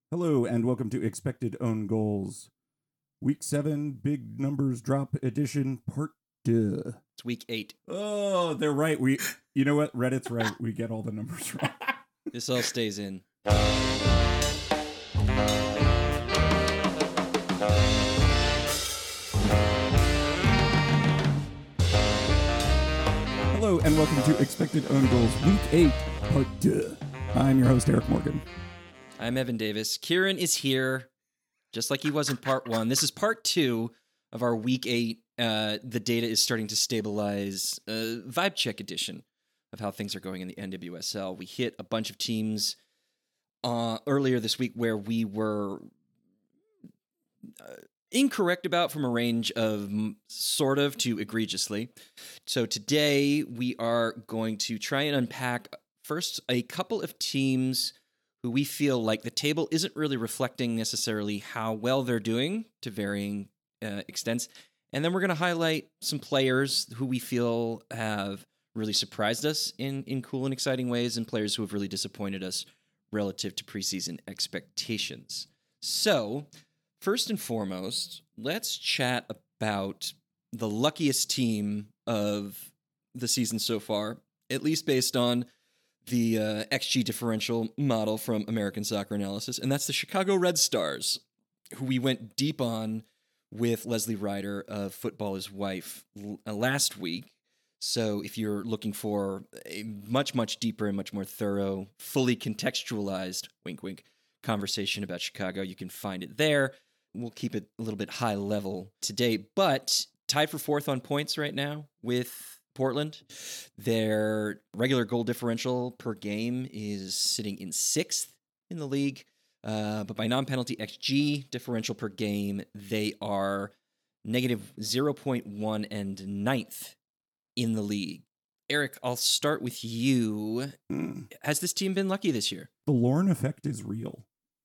Hello and welcome to Expected Own Goals. Week 7, Big Numbers Drop Edition, Part 2. It's week 8. Oh, they're right. You know what? Reddit's right. We get all the numbers wrong. This all stays in. Hello and welcome to Expected Own Goals, Week 8, Part 2. I'm your host, Eric Morgan. I'm Evan Davis. Kieran is here, just like he was in Part 1. This is Part 2 of our Week 8. The data is starting to stabilize vibe check edition of how things are going in the NWSL. We hit a bunch of teams earlier this week where we were incorrect about from a range of sort of to egregiously. So today we are going to try and unpack first a couple of teams who we feel like the table isn't really reflecting necessarily how well they're doing to varying extents. And then we're going to highlight some players who we feel have really surprised us in cool and exciting ways, and players who have really disappointed us relative to preseason expectations. So, first and foremost, let's chat about the luckiest team of the season so far, at least based on the XG differential model from American Soccer Analysis, and that's the Chicago Red Stars, who we went deep on with Leslie Ryder of Football is Wife last week. So if you're looking for a much, much deeper and much more thorough, fully contextualized, wink, wink, conversation about Chicago, you can find it there. We'll keep it a little bit high level today, but tied for fourth on points right now with Portland. Their regular goal differential per game is sitting in 6th in the league, but by non-penalty XG differential per game, they are negative 0.1 and 9th in the league. Eric, I'll start with you. Has this team been lucky this year? The Lorne effect is real.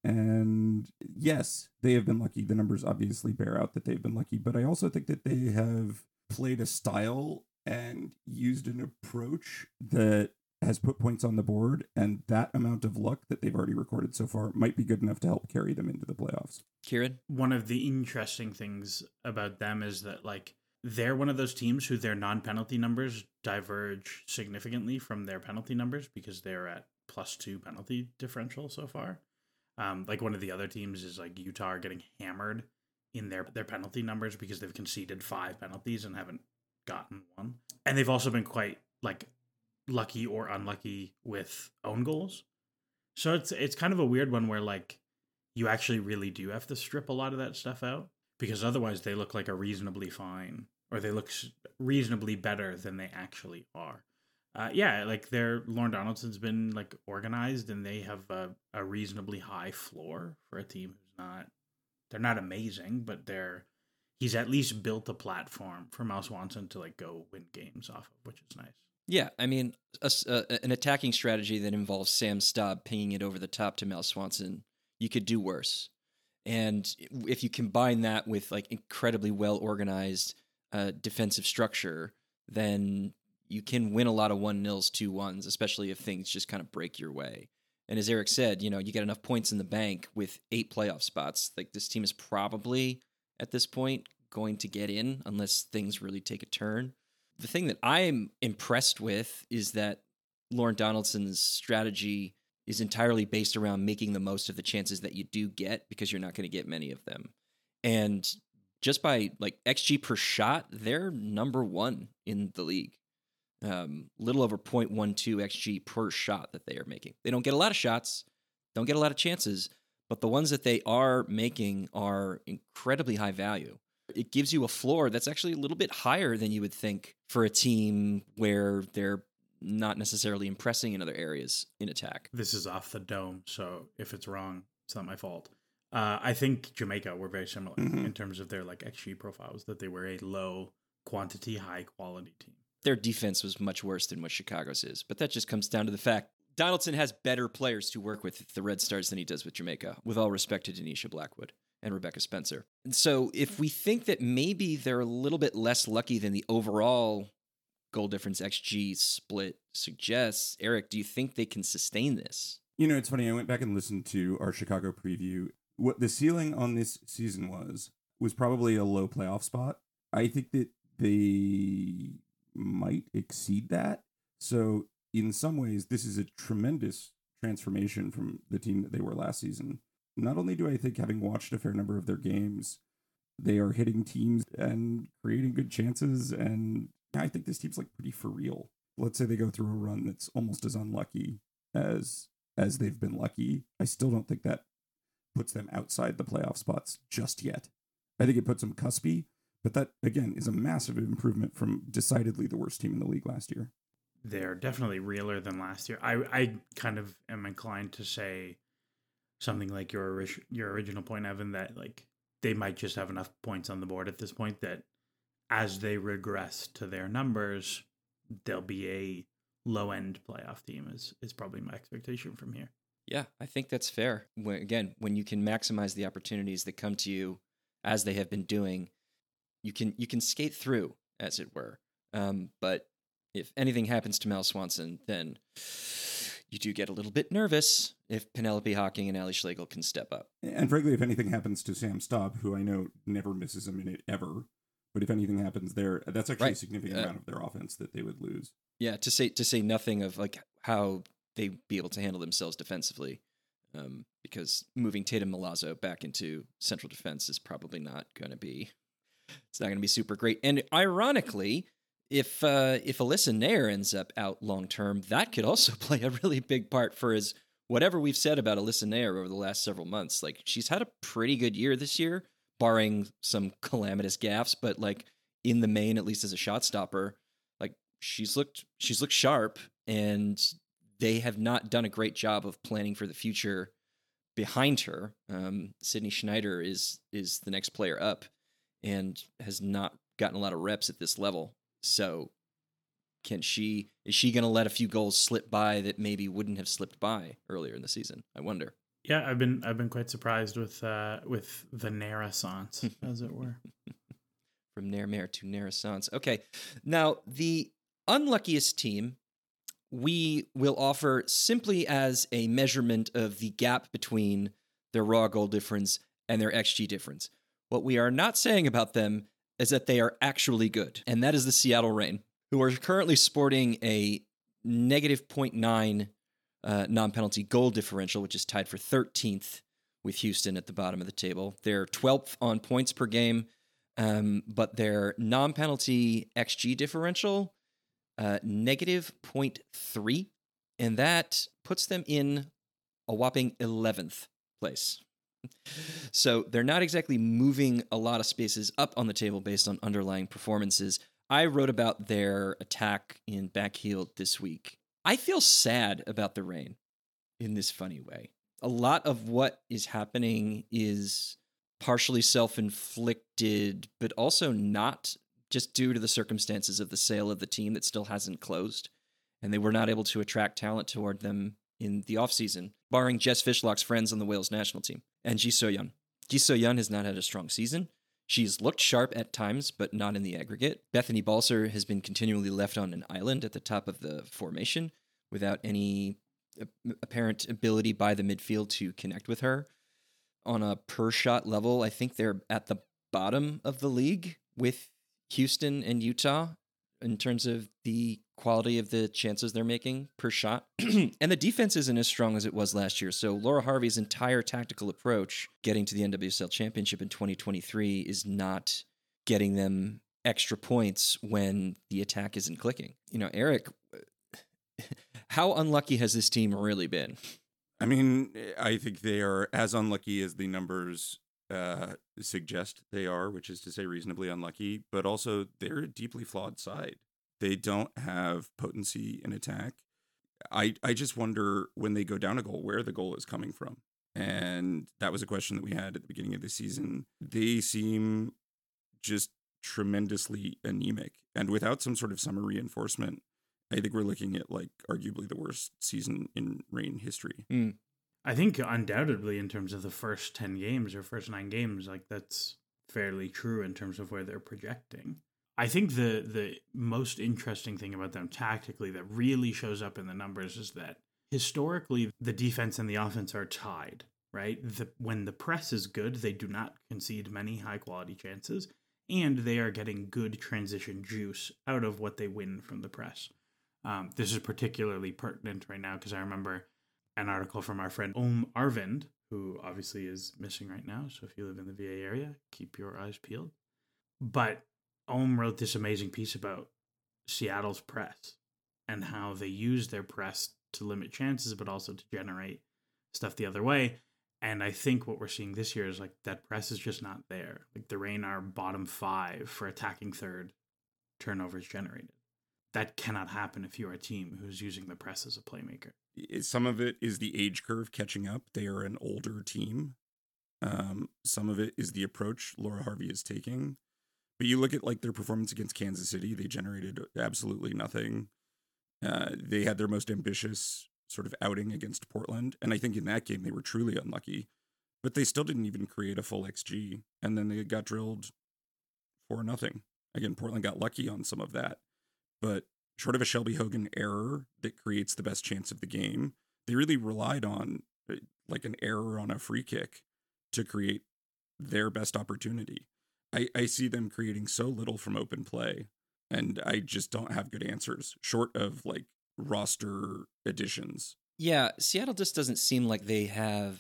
And yes, they have been lucky. The numbers obviously bear out that they've been lucky, but I also think that they have played a style and used an approach that has put points on the board, and that amount of luck that they've already recorded so far might be good enough to help carry them into the playoffs. Kieran? One of the interesting things about them is that, they're one of those teams who their non-penalty numbers diverge significantly from their penalty numbers because they're at +2 penalty differential so far. One of the other teams is Utah are getting hammered in their penalty numbers because they've conceded 5 penalties and haven't gotten one. And they've also been quite lucky or unlucky with own goals. So it's kind of a weird one where you actually really do have to strip a lot of that stuff out, because otherwise they look like a reasonably fine, or they look reasonably better than they actually are. Their Lorne Donaldson's been organized, and they have a reasonably high floor for a team they're not amazing, but he's at least built a platform for Mel Swanson to go win games off of, which is nice. Yeah, I mean, an attacking strategy that involves Sam Staub pinging it over the top to Mel Swanson, you could do worse. And if you combine that with incredibly well-organized defensive structure, then you can win a lot of 1-0s, 2-1s, especially if things just kind of break your way. And as Eric said, you get enough points in the bank with 8 playoff spots. This team is probably, at this point, going to get in unless things really take a turn. The thing that I'm impressed with is that Lorne Donaldson's strategy is entirely based around making the most of the chances that you do get, because you're not going to get many of them. And just by XG per shot, they're number 1 in the league. Little over 0.12 XG per shot that they are making. They don't get a lot of shots, don't get a lot of chances, but the ones that they are making are incredibly high value. It gives you a floor that's actually a little bit higher than you would think for a team where they're not necessarily impressing in other areas in attack. This is off the dome, so if it's wrong, it's not my fault. I think Jamaica were very similar in terms of their XG profiles, that they were a low quantity, high quality team. Their defense was much worse than what Chicago's is, but that just comes down to the fact Donaldson has better players to work with the Red Stars than he does with Jamaica, with all respect to Denisha Blackwood and Rebecca Spencer. And so if we think that maybe they're a little bit less lucky than the overall goal difference XG split suggests, Eric, do you think they can sustain this? It's funny. I went back and listened to our Chicago preview. What the ceiling on this season was probably a low playoff spot. I think that they might exceed that. So in some ways, this is a tremendous transformation from the team that they were last season. Not only do I think, having watched a fair number of their games, they are hitting teams and creating good chances, and I think this team's like pretty for real. Let's say they go through a run that's almost as unlucky as they've been lucky. I still don't think that puts them outside the playoff spots just yet. I think it puts them cuspy, but that, again, is a massive improvement from decidedly the worst team in the league last year. They're definitely realer than last year. I kind of am inclined to say something like your original point, Evan, that like they might just have enough points on the board at this point that as they regress to their numbers, they'll be a low-end playoff team is probably my expectation from here. Yeah, I think that's fair. When you can maximize the opportunities that come to you as they have been doing, you can skate through, as it were. But if anything happens to Mel Swanson, then you do get a little bit nervous if Penelope Hawking and Ali Schlegel can step up. And frankly, if anything happens to Sam Staub, who I know never misses a minute ever, but if anything happens there, that's actually a significant amount of their offense that they would lose. Yeah, to say nothing of like how they'd be able to handle themselves defensively, because moving Tatum Milazzo back into central defense is probably not going to be super great. And ironically, if Alyssa Nair ends up out long term, that could also play a really big part for whatever we've said about Alyssa Nair over the last several months. Like, she's had a pretty good year this year, barring some calamitous gaffes, but like in the main, at least as a shot stopper, like she's looked sharp, and they have not done a great job of planning for the future behind her. Sydney Schneider is the next player up and has not gotten a lot of reps at this level. So is she going to let a few goals slip by that maybe wouldn't have slipped by earlier in the season? I wonder. Yeah, I've been quite surprised with the Nair-essence, as it were. From Nair to Nair-essence. Okay, now the unluckiest team we will offer simply as a measurement of the gap between their raw goal difference and their XG difference. What we are not saying about them is that they are actually good, and that is the Seattle Reign, who are currently sporting a negative 0.9 non-penalty goal differential, which is tied for 13th with Houston at the bottom of the table. They're 12th on points per game, but their non-penalty XG differential, negative 0.3, and that puts them in a whopping 11th place. So they're not exactly moving a lot of spaces up on the table based on underlying performances. I wrote about their attack in Backheel this week. I feel sad about the Reign in this funny way. A lot of what is happening is partially self-inflicted, but also not, just due to the circumstances of the sale of the team that still hasn't closed. And they were not able to attract talent toward them in the offseason, barring Jess Fishlock's friends on the Wales national team, and Ji So-yeon. Ji So-yeon has not had a strong season. She's looked sharp at times, but not in the aggregate. Bethany Balcer has been continually left on an island at the top of the formation without any apparent ability by the midfield to connect with her. On a per-shot level, I think they're at the bottom of the league with Houston and Utah in terms of the quality of the chances they're making per shot. And the defense isn't as strong as it was last year. So Laura Harvey's entire tactical approach getting to the NWSL Championship in 2023 is not getting them extra points when the attack isn't clicking. Eric, how unlucky has this team really been? I mean, I think they are as unlucky as the numbers suggest they are, which is to say reasonably unlucky, but also they're a deeply flawed side. They don't have potency in attack. I just wonder when they go down a goal, where the goal is coming from. And that was a question that we had at the beginning of the season. They seem just tremendously anemic. And without some sort of summer reinforcement, I think we're looking at like arguably the worst season in Reign history. I think undoubtedly in terms of the first 10 games or first 9 games, like that's fairly true in terms of where they're projecting. I think the most interesting thing about them tactically that really shows up in the numbers is that historically, the defense and the offense are tied, right? When the press is good, they do not concede many high-quality chances, and they are getting good transition juice out of what they win from the press. This is particularly pertinent right now because I remember an article from our friend Arvind, who obviously is missing right now. So if you live in the VA area, keep your eyes peeled. But wrote this amazing piece about Seattle's press and how they use their press to limit chances, but also to generate stuff the other way. And I think what we're seeing this year is like that press is just not there. Like the Reign are bottom 5 for attacking third turnovers generated. That cannot happen if you're a team who's using the press as a playmaker. Some of it is the age curve catching up. They are an older team. Some of it is the approach Laura Harvey is taking. But you look at like their performance against Kansas City, they generated absolutely nothing. They had their most ambitious sort of outing against Portland. And I think in that game, they were truly unlucky. But they still didn't even create a full XG. And then they got drilled 4-0. Again, Portland got lucky on some of that. But short of a Shelby Hogan error that creates the best chance of the game, they really relied on like an error on a free kick to create their best opportunity. I see them creating so little from open play, and I just don't have good answers short of like roster additions. Yeah, Seattle just doesn't seem like they have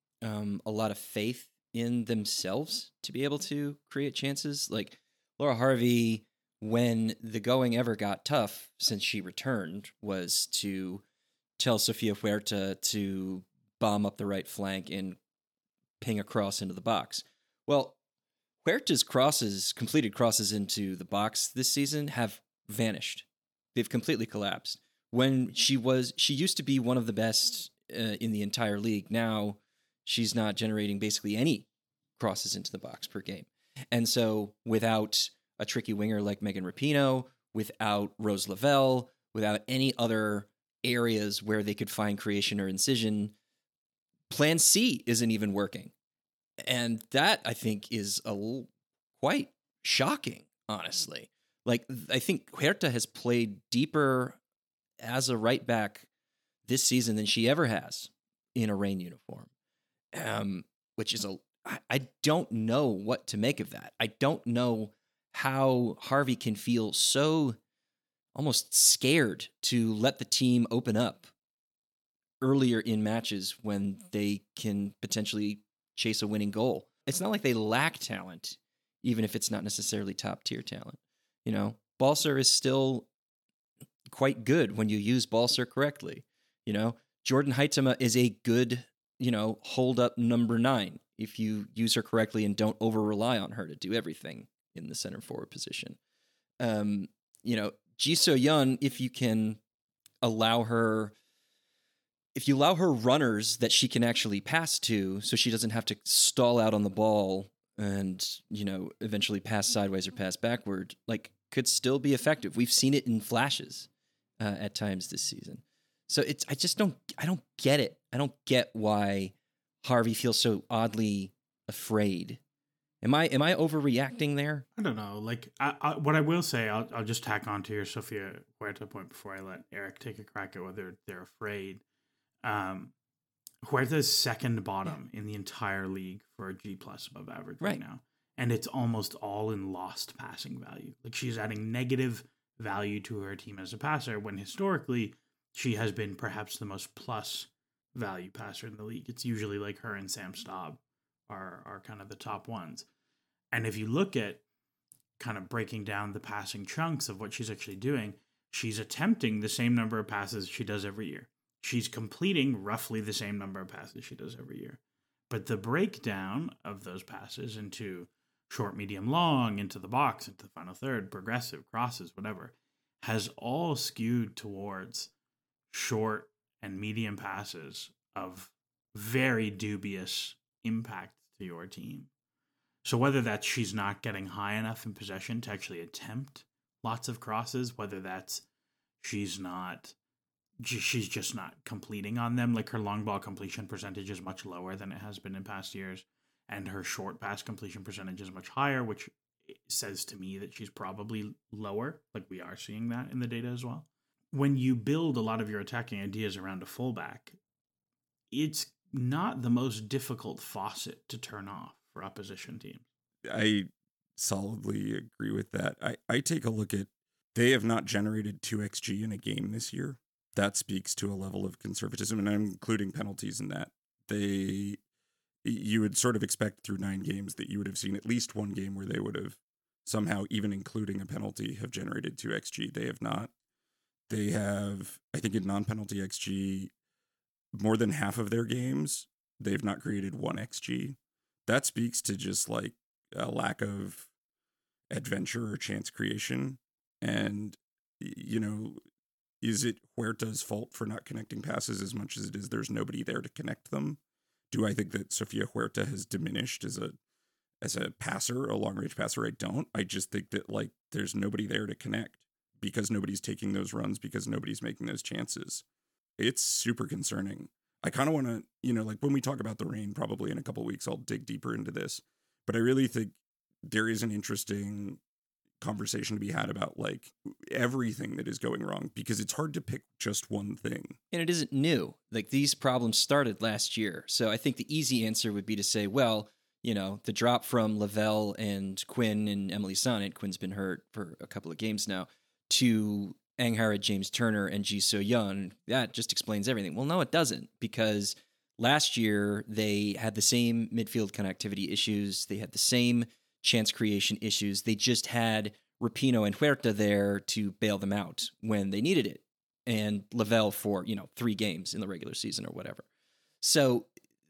a lot of faith in themselves to be able to create chances. Like Laura Harvey, when the going ever got tough since she returned, was to tell Sofia Huerta to bomb up the right flank and ping a cross into the box. Well, Huerta's completed crosses into the box this season have vanished. They've completely collapsed. When she used to be one of the best in the entire league. Now she's not generating basically any crosses into the box per game. And so without a tricky winger like Megan Rapinoe, without Rose Lavelle, without any other areas where they could find creation or incision, Plan C isn't even working. And that, I think, is quite shocking, honestly. Like, I think Huerta has played deeper as a right back this season than she ever has in a Reign uniform, which is I don't know what to make of that. I don't know how Harvey can feel so almost scared to let the team open up earlier in matches when they can potentially chase a winning goal. It's not like they lack talent, even if it's not necessarily top tier talent. You know, Balcer is still quite good when you use Balcer correctly. You know, Jordan Huitema is a good, hold up number 9 if you use her correctly and don't over rely on her to do everything in the center forward position. Ji So-yeon, if you allow her runners that she can actually pass to, so she doesn't have to stall out on the ball and, eventually pass sideways or pass backward, like, could still be effective. We've seen it in flashes at times this season. So I don't get it. I don't get why Harvey feels so oddly afraid. Am I overreacting there? I don't know. Like, what I will say, I'll just tack on to your Sofia Huerta point before I let Eric take a crack at whether they're afraid. Huerta's second bottom in the entire league for a G+ above average right now. And it's almost all in lost passing value. Like, she's adding negative value to her team as a passer when historically she has been perhaps the most plus value passer in the league. It's usually like her and Sam Staub are kind of the top ones. And if you look at kind of breaking down the passing chunks of what she's actually doing, she's attempting the same number of passes she does every year. She's completing roughly the same number of passes she does every year. But the breakdown of those passes into short, medium, long, into the box, into the final third, progressive, crosses, whatever, has all skewed towards short and medium passes of very dubious impact to your team. So whether that's she's not getting high enough in possession to actually attempt lots of crosses, whether that's she's just not completing on them, like her long ball completion percentage is much lower than it has been in past years, and her short pass completion percentage is much higher, which says to me that she's probably lower. Like, we are seeing that in the data as well. when you build a lot of your attacking ideas around a fullback, it's not the most difficult faucet to turn off for opposition teams. I solidly agree with that. I take a look at, they have not generated 2xG in a game this year. That speaks to a level of conservatism, and I'm including penalties in that. You would sort of expect through 9 games that you would have seen at least one game where they would have somehow, even including a penalty, have generated 2xG. They have not. They have, I think in non-penalty XG, more than half of their games, they've not created 1xG. That speaks to just like a lack of adventure or chance creation. And, is it Huerta's fault for not connecting passes as much as it is there's nobody there to connect them? Do I think that Sofia Huerta has diminished as a passer, a long-range passer? I don't. I just think that like there's nobody there to connect because nobody's taking those runs, because nobody's making those chances. It's super concerning. I kind of want to, like when we talk about the rain, probably in a couple of weeks, I'll dig deeper into this. But I really think there is an interesting conversation to be had about like everything that is going wrong, because it's hard to pick just one thing. And it isn't new. Like these problems started last year. So I think the easy answer would be to say, well, the drop from Lavelle and Quinn and Emily Sonnett, Quinn's been hurt for a couple of games now, to Anghara, James Turner, and Ji So-yeon, that just explains everything. Well, no, it doesn't, because last year they had the same midfield connectivity issues. They had the same chance creation issues. They just had Rapinoe and Huerta there to bail them out when they needed it, and Lavelle for 3 games in the regular season or whatever. So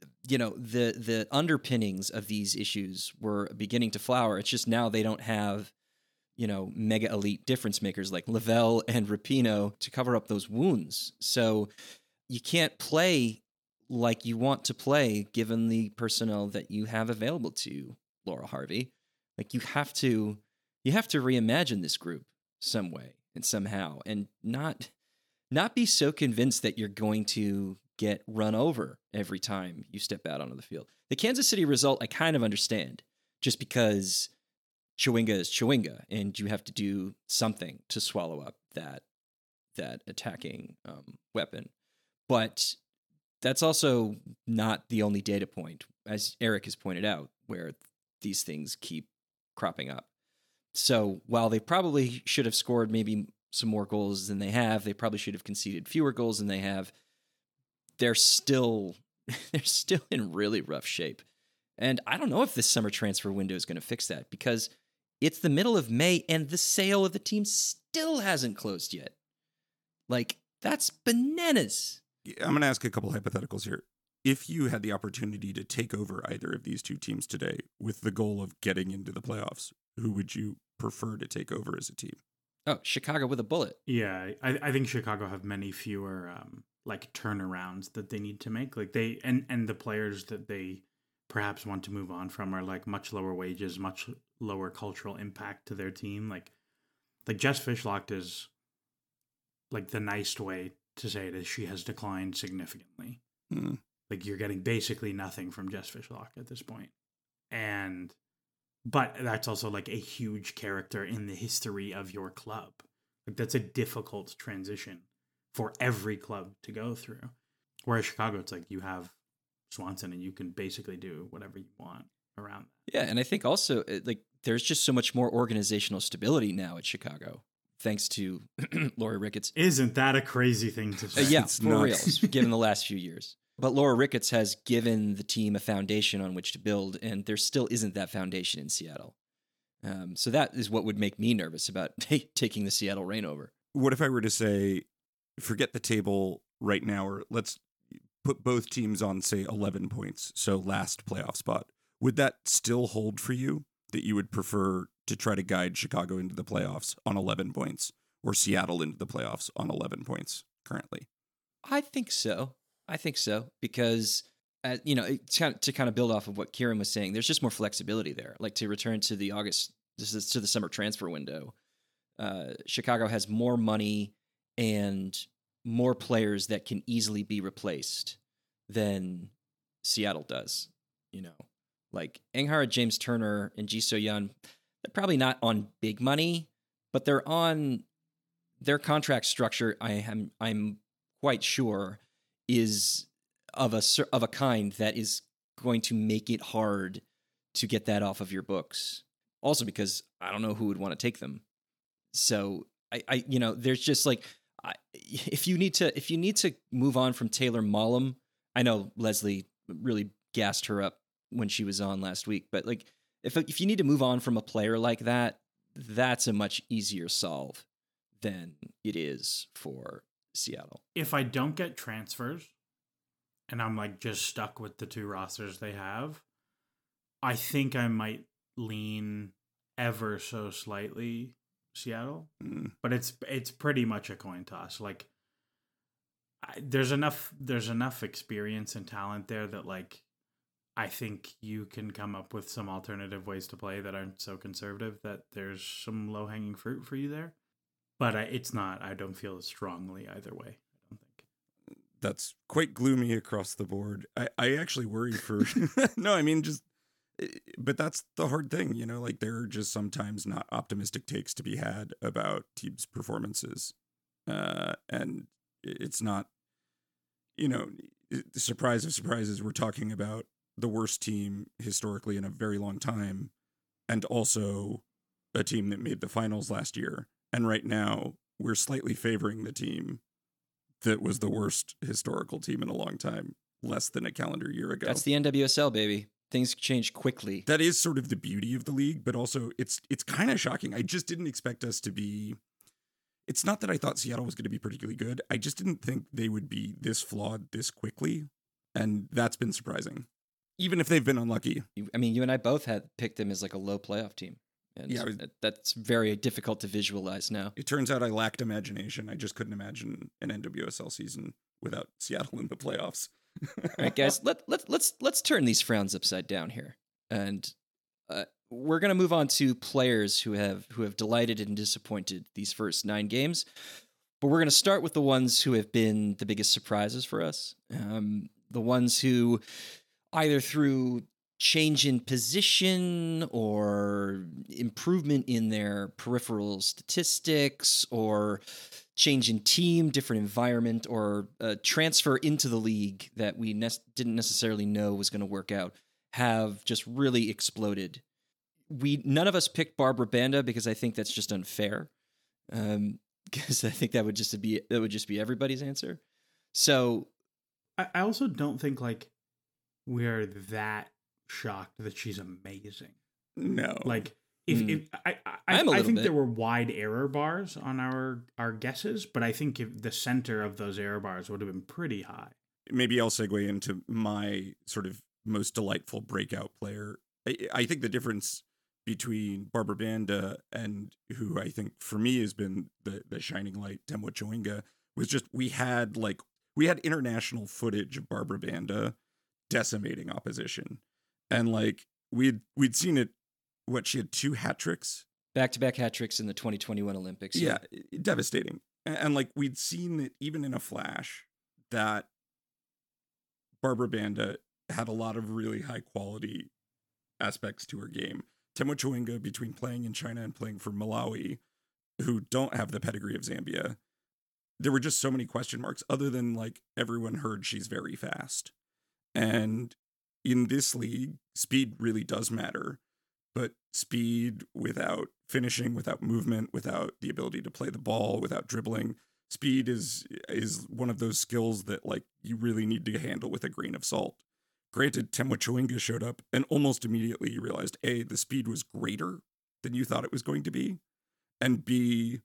the underpinnings of these issues were beginning to flower. It's just now they don't have mega elite difference makers like Lavelle and Rapinoe to cover up those wounds. So you can't play like you want to play given the personnel that you have available to you, Laura Harvey. Like you have to reimagine this group some way and somehow, and not be so convinced that you're going to get run over every time you step out onto the field. The Kansas City result I kind of understand, just because Chewinga is Chewinga, and you have to do something to swallow up that attacking weapon. But that's also not the only data point, as Eric has pointed out, where these things keep cropping up. So while they probably should have scored maybe some more goals than they have, they probably should have conceded fewer goals than they have. They're still in really rough shape. And I don't know if this summer transfer window is going to fix that, because it's the middle of May and the sale of the team still hasn't closed yet. Like, that's bananas. I'm going to ask a couple hypotheticals here. If you had the opportunity to take over either of these two teams today with the goal of getting into the playoffs, who would you prefer to take over as a team? Oh, Chicago with a bullet. Yeah, I think Chicago have many fewer like turnarounds that they need to make. Like they and the players that they perhaps want to move on from are like much lower wages, much lower cultural impact to their team. Like Jess Fishlock is, like, the nice way to say it is she has declined significantly. Mm. Like you're getting basically nothing from Jess Fishlock at this point. But that's also like a huge character in the history of your club. Like that's a difficult transition for every club to go through. Whereas Chicago, it's like you have Swanson and you can basically do whatever you want around that. Yeah, and I think also like there's just so much more organizational stability now at Chicago, thanks to Laura Ricketts. Isn't that a crazy thing to say? Yeah, for real, given the last few years. But Laura Ricketts has given the team a foundation on which to build, and there still isn't that foundation in Seattle. So that is what would make me nervous about taking the Seattle Reign over. What if I were to say, forget the table right now, or let's put both teams on, say, 11 points, so last playoff spot. Would that still hold for you, that you would prefer to try to guide Chicago into the playoffs on 11 points, or Seattle into the playoffs on 11 points currently? I think so. Because, to kind of build off of what Kieran was saying, there's just more flexibility there. Like to return to the summer transfer window, Chicago has more money and more players that can easily be replaced than Seattle does. Like Anghara, James Turner, and Ji So-yeon, they're probably not on big money, but they're on their contract structure, I'm quite sure, is of a kind that is going to make it hard to get that off of your books. Also, because I don't know who would want to take them. So I there's just like, if you need to move on from Taylor Mollem, I know Leslie really gassed her up when she was on last week, but like, if you need to move on from a player like that, that's a much easier solve than it is for Seattle. If I don't get transfers and I'm like just stuck with the two rosters they have, I think I might lean ever so slightly Seattle, but it's pretty much a coin toss. Like, there's enough experience and talent there that like I think you can come up with some alternative ways to play that aren't so conservative, that there's some low hanging fruit for you there. But it's not. I don't feel as strongly either way. I don't think. That's quite gloomy across the board. I actually worry for no, I mean, just, but that's the hard thing, you know, like there are just sometimes not optimistic takes to be had about teams' performances. And it's not, you know, the surprise of surprises, we're talking about the worst team historically in a very long time, and also a team that made the finals last year. And right now we're slightly favoring the team that was the worst historical team in a long time, less than a calendar year ago. That's the NWSL, baby. Things change quickly. That is sort of the beauty of the league, but also it's kind of shocking. I just didn't expect us to be. It's not that I thought Seattle was going to be particularly good. I just didn't think they would be this flawed this quickly, and that's been surprising. Even if they've been unlucky. I mean, you and I both had picked them as like a low playoff team. And yeah, that's very difficult to visualize now. It turns out I lacked imagination. I just couldn't imagine an NWSL season without Seattle in the playoffs. All right, guys, let's turn these frowns upside down here, and we're gonna move on to players who have delighted and disappointed these first 9 games. But we're gonna start with the ones who have been the biggest surprises for us, the ones who either through change in position or improvement in their peripheral statistics or change in team, different environment, or transfer into the league that we didn't necessarily know was going to work out, have just really exploded. None of us picked Barbara Banda because I think that's just unfair. Because I think that would just be everybody's answer. So I also don't think like we're that shocked that she's amazing. No. Like if I think there were wide error bars on our guesses, but I think if the center of those error bars would have been pretty high. Maybe I'll segue into my sort of most delightful breakout player. I think the difference between Barbara Banda and who I think for me has been the shining light, Temwa Chawinga, was just we had international footage of Barbara Banda decimating opposition. And like we'd seen it, she had 2 hat tricks, back-to-back hat tricks in the 2021 Olympics. Yeah, devastating. And like we'd seen it even in a flash that Barbara Banda had a lot of really high quality aspects to her game. Temwa Chawinga, between playing in China and playing for Malawi, who don't have the pedigree of Zambia, there were just so many question marks other than like everyone heard she's very fast. And in this league, speed really does matter, but speed without finishing, without movement, without the ability to play the ball, without dribbling, speed is one of those skills that like you really need to handle with a grain of salt. Granted, Temwa Chawinga showed up and almost immediately you realized A, the speed was greater than you thought it was going to be, and B,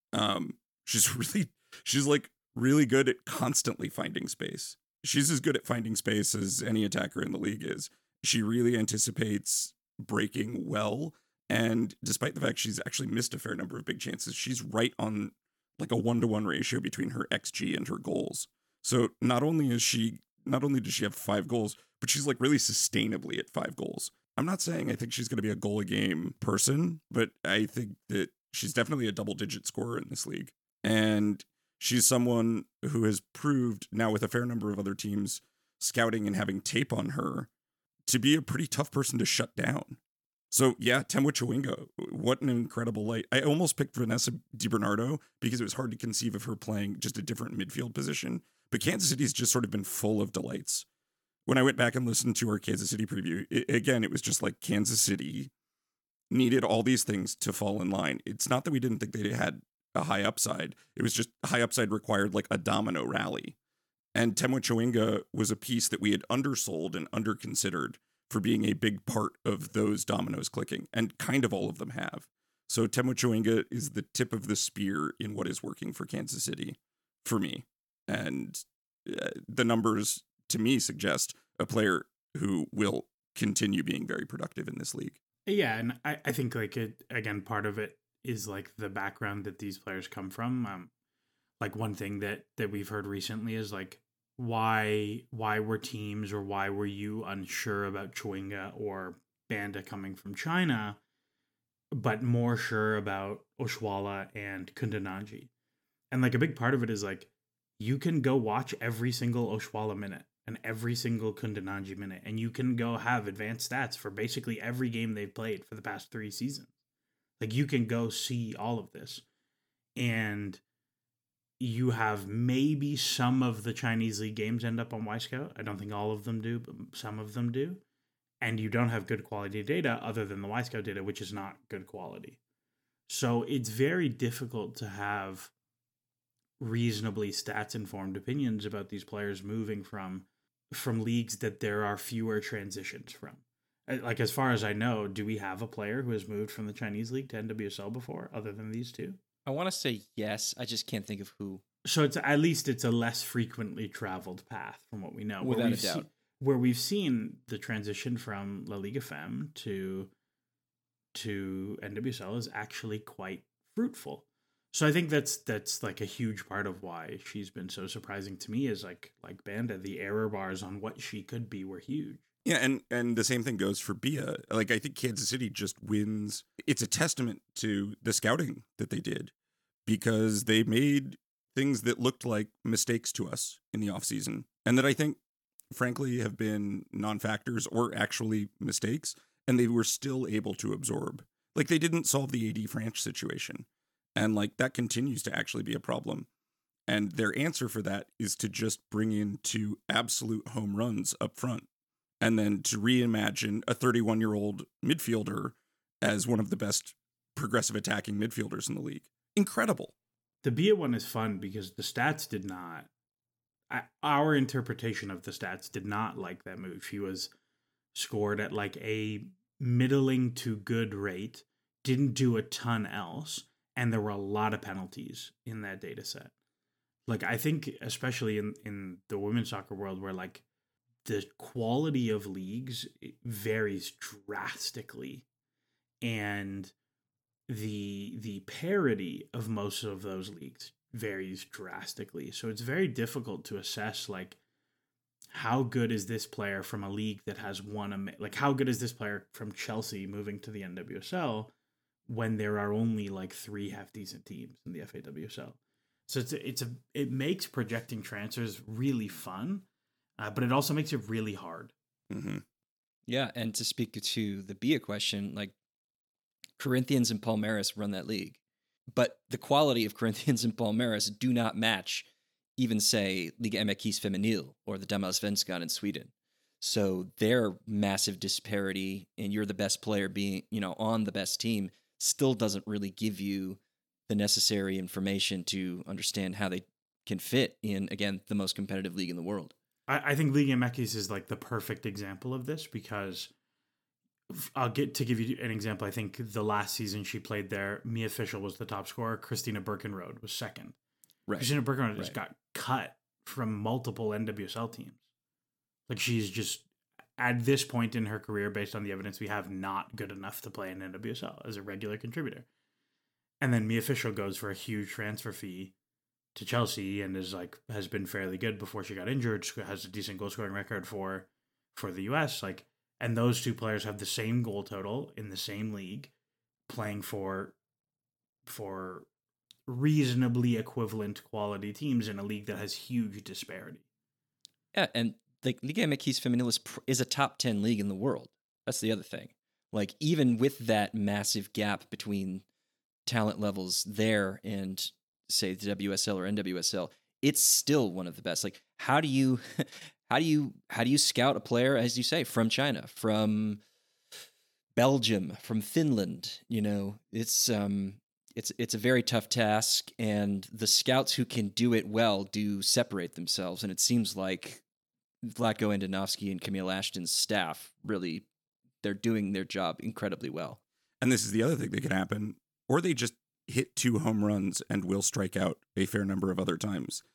she's like really good at constantly finding space. She's as good at finding space as any attacker in the league is. She really anticipates breaking well. And despite the fact she's actually missed a fair number of big chances, she's right on like a 1-to-1 ratio between her XG and her goals. So not only does she have 5 goals, but she's like really sustainably at 5 goals. I'm not saying I think she's going to be a goal a game person, but I think that she's definitely a double-digit scorer in this league. And she's someone who has proved now with a fair number of other teams scouting and having tape on her to be a pretty tough person to shut down. So yeah, Temwa Chawinga, what an incredible light. I almost picked Vanessa DiBernardo because it was hard to conceive of her playing just a different midfield position. But Kansas City's just sort of been full of delights. When I went back and listened to our Kansas City preview, it was just like Kansas City needed all these things to fall in line. It's not that we didn't think they had a high upside. It was just high upside required like a domino rally. And Temwa Chawinga was a piece that we had undersold and underconsidered for being a big part of those dominoes clicking, and kind of all of them have. So Temwa Chawinga is the tip of the spear in what is working for Kansas City, for me. And the numbers, to me, suggest a player who will continue being very productive in this league. Yeah, and I think like again, part of it is like the background that these players come from. Like one thing that we've heard recently is like why were teams, or why were you unsure about Chawinga or Banda coming from China, but more sure about Oshuala and Kundananji. And like a big part of it is like you can go watch every single Oshuala minute and every single Kundananji minute, and you can go have advanced stats for basically every game they've played for the past 3 seasons. Like you can go see all of this. And you have maybe some of the Chinese league games end up on Wyscout. I don't think all of them do, but some of them do. And you don't have good quality data other than the Wyscout data, which is not good quality. So it's very difficult to have reasonably stats-informed opinions about these players moving from leagues that there are fewer transitions from. Like, as far as I know, do we have a player who has moved from the Chinese league to NWSL before, other than these two? I want to say yes. I just can't think of who. So it's at least it's a less frequently traveled path from what we know. Without a doubt. Where we've seen the transition from La Liga Femme to NWSL is actually quite fruitful. So I think that's like a huge part of why she's been so surprising to me, is like Banda, the error bars on what she could be were huge. Yeah, and the same thing goes for Bia. Like, I think Kansas City just wins. It's a testament to the scouting that they did, because they made things that looked like mistakes to us in the offseason, and that I think, frankly, have been non-factors or actually mistakes, and they were still able to absorb. Like, they didn't solve the AD Franch situation, and like that continues to actually be a problem. And their answer for that is to just bring in 2 absolute home runs up front, and then to reimagine a 31-year-old midfielder as one of the best progressive attacking midfielders in the league. Incredible. The Bia one is fun because the stats did not. Our interpretation of the stats did not like that move. She was scored at like a middling to good rate, didn't do a ton else, and there were a lot of penalties in that data set. Like, I think especially in the women's soccer world, where like the quality of leagues varies drastically, and the parity of most of those leagues varies drastically. So it's very difficult to assess like how good is this player from a league that has won like how good is this player from Chelsea moving to the NWSL when there are only like 3 half decent teams in the FAWSL. So it makes projecting transfers really fun. But it also makes it really hard. Mm-hmm. Yeah, and to speak to the Bia question, like Corinthians and Palmeiras run that league, but the quality of Corinthians and Palmeiras do not match even, say, Liga MX Feminil or the Damallsvenskan in Sweden. So their massive disparity, and you're the best player being, on the best team, still doesn't really give you the necessary information to understand how they can fit in, again, the most competitive league in the world. I think Liga MX is like the perfect example of this, because I'll give you an example. I think the last season she played there, Mia Fischel was the top scorer. Christina Birkenrode was second. Right. Christina Birkenrode just got cut from multiple NWSL teams. Like, she's just, at this point in her career, based on the evidence we have, not good enough to play in NWSL as a regular contributor. And then Mia Fischel goes for a huge transfer fee to Chelsea and has been fairly good before she got injured. She has a decent goal scoring record for the US. Like, and those 2 players have the same goal total in the same league, playing for reasonably equivalent quality teams in a league that has huge disparity. Yeah, and like Liga MX Feminil is a top 10 league in the world. That's the other thing. Like, even with that massive gap between talent levels there and, say, the WSL or NWSL, it's still one of the best. Like, how do you scout a player, as you say, from China, from Belgium, from Finland? You know, it's a very tough task, and the scouts who can do it well do separate themselves. And it seems like Vlatko Andonovski and Camille Ashton's staff really, they're doing their job incredibly well. And this is the other thing that can happen, or they just hit 2 home runs and will strike out a fair number of other times.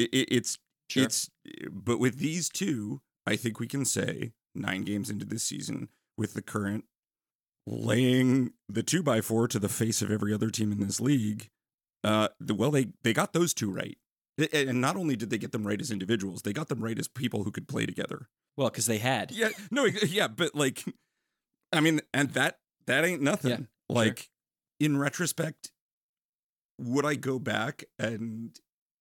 But with these two, I think we can say 9 games into this season, with the current laying the 2x4 to the face of every other team in this league, they got those 2 right. And not only did they get them right as individuals, they got them right as people who could play together. Well, because they had. Yeah, no, yeah, but like, I mean, and that ain't nothing. Yeah, like, sure. In retrospect, would I go back and,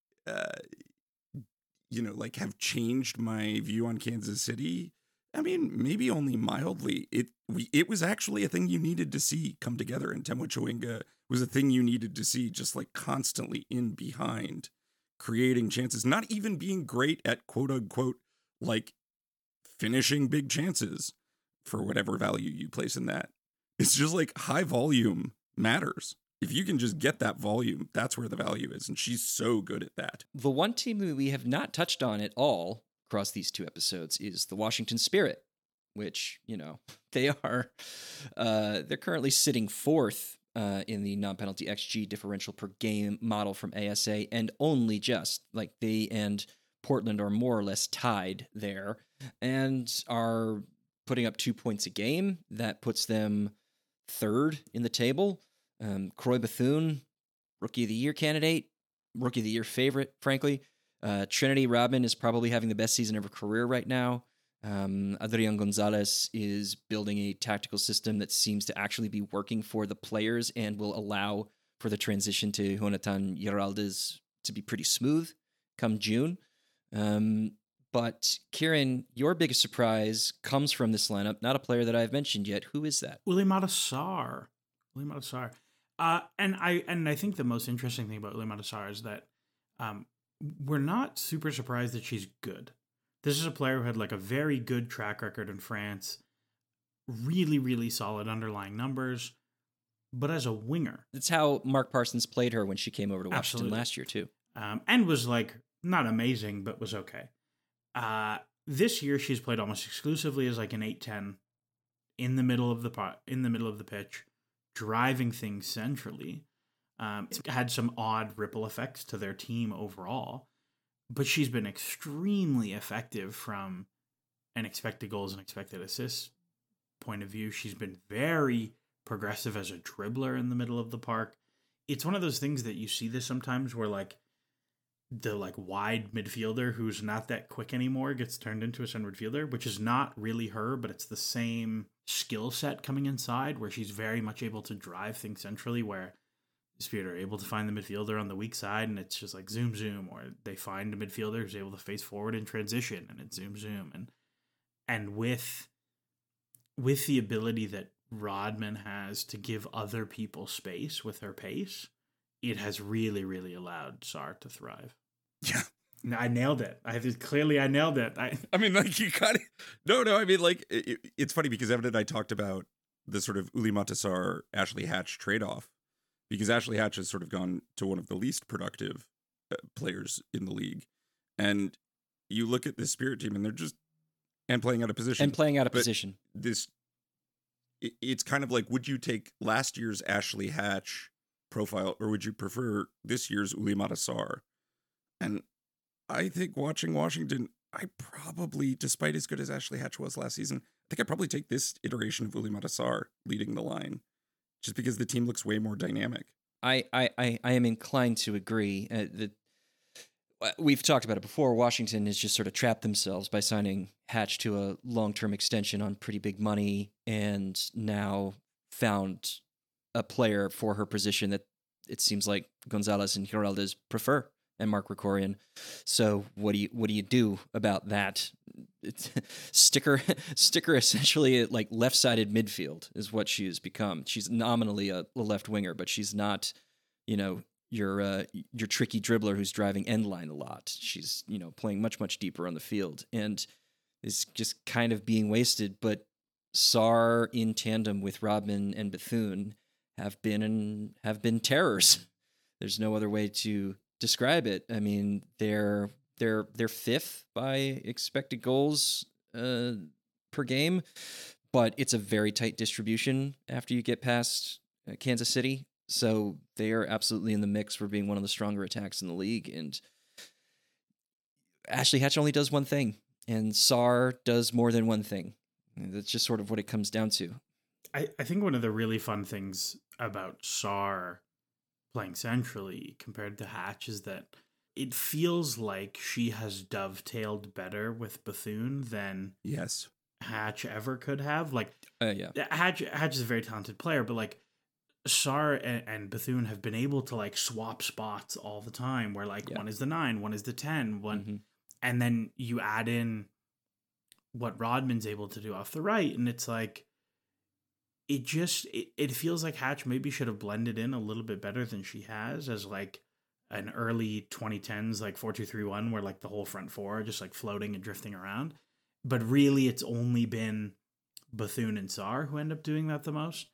like have changed my view on Kansas City? I mean, maybe only mildly. It was actually a thing you needed to see come together, and Temwa Chawinga was a thing you needed to see just like constantly in behind, creating chances, not even being great at quote unquote like finishing big chances for whatever value you place in that. It's just like high volume matters. If you can just get that volume, that's where the value is. And she's so good at that. The one team that we have not touched on at all across these 2 episodes is the Washington Spirit, which, they are, they're currently sitting 4th in the non-penalty XG differential per game model from ASA, and only just, like, they and Portland are more or less tied there and are putting up 2 points a game. That puts them 3rd in the table. Croy Bethune, Rookie of the Year candidate, Rookie of the Year favorite, frankly. Trinity Rodman is probably having the best season of her career right now. Adrian Gonzalez is building a tactical system that seems to actually be working for the players and will allow for the transition to Jonathan Giraldes to be pretty smooth come June. But Kieran, your biggest surprise comes from this lineup, not a player that I've mentioned yet. Who is that? Oulimata Sarr. And I think the most interesting thing about Oulimata Sarr is that we're not super surprised that she's good. This is a player who had like a very good track record in France, really, really solid underlying numbers, but as a winger. That's how Mark Parsons played her when she came over to Washington Absolutely. last year too. And was like not amazing, but was okay. This year she's played almost exclusively as like an 8-10 in the middle of the pitch, driving things centrally. It's had some odd ripple effects to their team overall, but she's been extremely effective from an expected goals and expected assists point of view. She's been very progressive as a dribbler in the middle of the park. It's one of those things that you see this sometimes where like the like wide midfielder who's not that quick anymore gets turned into a center midfielder, which is not really her, but it's the same skill set coming inside where she's very much able to drive things centrally, where Spirit are able to find the midfielder on the weak side and it's just like zoom zoom, or they find a midfielder who's able to face forward in transition and it's zoom zoom. And with the ability that Rodman has to give other people space with her pace, it has really, really allowed Sarr to thrive. Yeah. I nailed it. I nailed it. I mean, like, you got it. No, I mean, like, it's funny because Evan and I talked about the sort of Oulimata Sarr Ashley Hatch trade-off, because Ashley Hatch has sort of gone to one of the least productive players in the league. And you look at the Spirit team and they're just, and playing out of position. It's kind of like, would you take last year's Ashley Hatch profile, or would you prefer this year's Oulimata Sarr? And I think watching Washington, I probably, despite as good as Ashley Hatch was last season, I think I'd probably take this iteration of Oulimata Sarr leading the line, just because the team looks way more dynamic. I am inclined to agree. We've talked about it before. Washington has just sort of trapped themselves by signing Hatch to a long-term extension on pretty big money, and now found a player for her position that it seems like Gonzalez and Giraldes prefer. and Mark Krikorian. So what do you do about that? It's sticker essentially at like left-sided midfield is what she has become. She's nominally a left winger, but she's not, your tricky dribbler who's driving end line a lot. She's, playing much deeper on the field and is just kind of being wasted. But Sarr in tandem with Rodman and Bethune have been terrors. There's no other way to describe it. I mean, they're fifth by expected goals per game, but it's a very tight distribution after you get past Kansas City. So they are absolutely in the mix for being one of the stronger attacks in the league. And Ashley Hatch only does one thing, and Sarr does more than one thing. That's just sort of what it comes down to. I think one of the really fun things about Sarr playing centrally compared to Hatch is that it feels like she has dovetailed better with Bethune than Hatch ever could have. Like, Hatch is a very talented player, but like Sarr and Bethune have been able to like swap spots all the time where like one is the 9, one is the 10, and then you add in what Rodman's able to do off the right, and it's like it feels like Hatch maybe should have blended in a little bit better than she has as like an early 2010s like 4-2-3-1 where like the whole front four are just like floating and drifting around. But really it's only been Bethune and Sarr who end up doing that the most.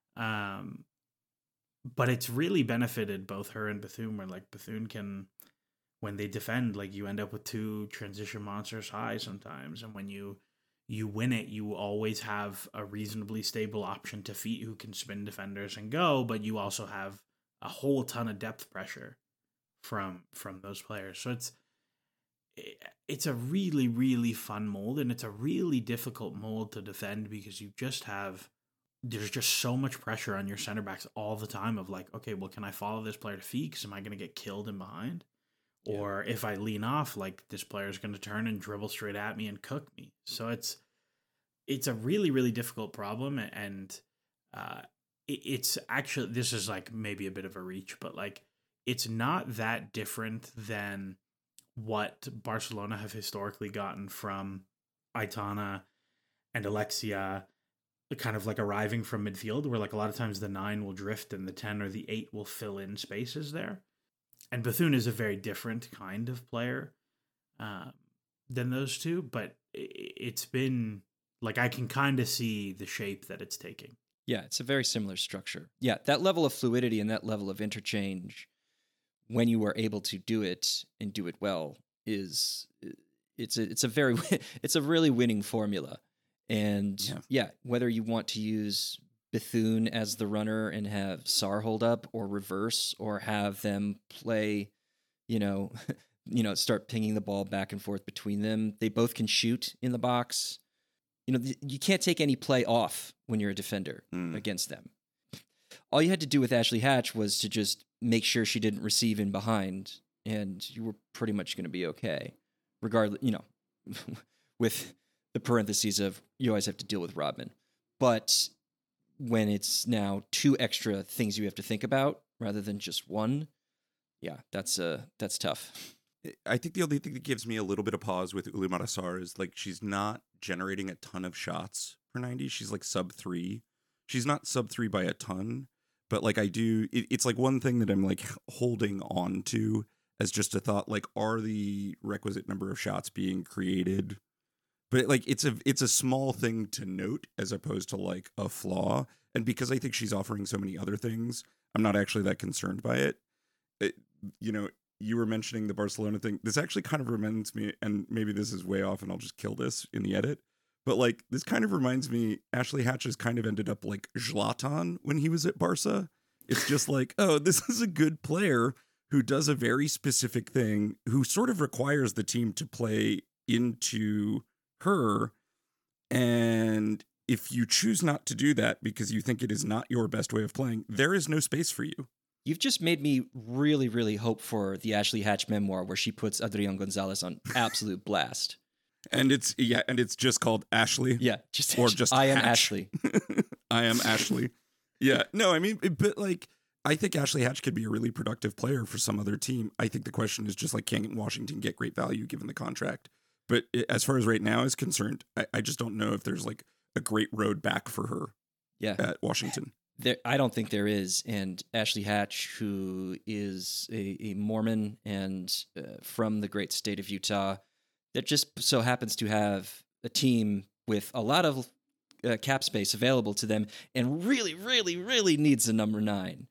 But it's really benefited both her and Bethune, where like Bethune can, when they defend, like you end up with 2 transition monsters high sometimes. And when you win it, you always have a reasonably stable option to feet who can spin defenders and go, but you also have a whole ton of depth pressure from those players. So it's a really, really fun mold, and it's a really difficult mold to defend because there's just so much pressure on your center backs all the time of like, okay, well, can I follow this player to feet? Because am I going to get killed in behind? Yeah. Or if I lean off, like this player is going to turn and dribble straight at me and cook me. So it's a really, really difficult problem. And it's actually, this is like maybe a bit of a reach, but like it's not that different than what Barcelona have historically gotten from Aitana and Alexia, kind of like arriving from midfield, where like a lot of times the 9 will drift and the 10 or the 8 will fill in spaces there. And Bethune is a very different kind of player than those two, but it's been like I can kind of see the shape that it's taking. Yeah, it's a very similar structure. Yeah, that level of fluidity and that level of interchange, when you are able to do it and do it well, it's a really winning formula. And whether you want to use Bethune as the runner and have Sarr hold up, or reverse, or have them play, start pinging the ball back and forth between them. They both can shoot in the box. You can't take any play off when you're a defender against them. All you had to do with Ashley Hatch was to just make sure she didn't receive in behind, and you were pretty much going to be okay, regardless, with the parentheses of you always have to deal with Rodman. But when it's now 2 extra things you have to think about rather than just one, that's tough. I think the only thing that gives me a little bit of pause with Oulimata Sarr is like she's not generating a ton of shots per 90. She's like sub 3. She's not sub 3 by a ton, but like it's like one thing that I'm like holding on to as just a thought, like, are the requisite number of shots being created? But like it's a small thing to note as opposed to like a flaw. And because I think she's offering so many other things, I'm not actually that concerned by it. You were mentioning the Barcelona thing. This actually kind of reminds me, and maybe this is way off and I'll just kill this in the edit, but like this kind of reminds me, Ashley Hatch has kind of ended up like Zlatan when he was at Barca. It's just like, oh, this is a good player who does a very specific thing, who sort of requires the team to play into her, and if you choose not to do that because you think it is not your best way of playing, there is no space for you. You've just made me really, really hope for the Ashley Hatch memoir where she puts Adrian Gonzalez on absolute blast. And it's just called Ashley. Yeah, just I am Ashley. I am Ashley. Yeah, no, I mean, but like I think Ashley Hatch could be a really productive player for some other team. I think the question is just like, can Washington get great value given the contract? But as far as right now is concerned, I just don't know if there's like a great road back for her at Washington. I don't think there is. And Ashley Hatch, who is a Mormon and from the great state of Utah, that just so happens to have a team with a lot of cap space available to them and really, really, really needs a number 9.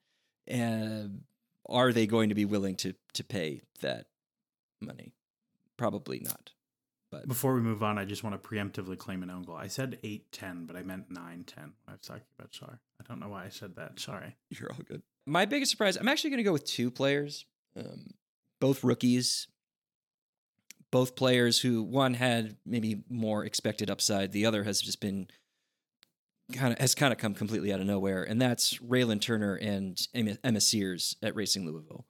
Are they going to be willing to pay that money? Probably not. But before we move on, I just want to preemptively claim an own goal. I said 8-10, but I meant 9-10 when I was talking about Sarr. I don't know why I said that. Sorry. You're all good. My biggest surprise, I'm actually going to go with 2 players, both rookies, both players who one had maybe more expected upside. The other has just been kind of come completely out of nowhere. And that's Raylan Turner and Emma Sears at Racing Louisville.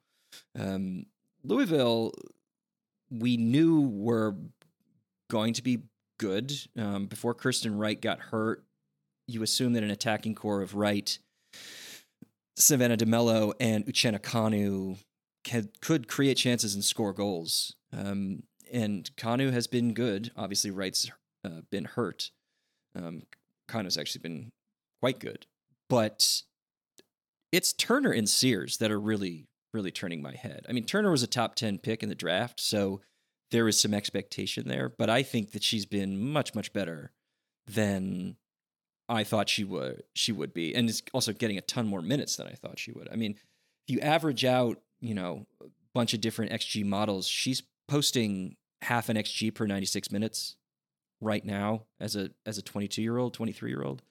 Louisville, we knew were going to be good. Before Kirsten Wright got hurt, you assume that an attacking core of Wright, Savannah DeMello, and Uchenna Kanu could create chances and score goals. And Kanu has been good. Obviously, Wright's been hurt. Kanu's actually been quite good. But it's Turner and Sears that are really, really turning my head. I mean, Turner was a top 10 pick in the draft, so there is some expectation there, but I think that she's been much, much better than I thought she would be, and is also getting a ton more minutes than I thought she would. I mean, if you average out, a bunch of different XG models, she's posting half an XG per 96 minutes right now as a 22-year-old, 23-year-old.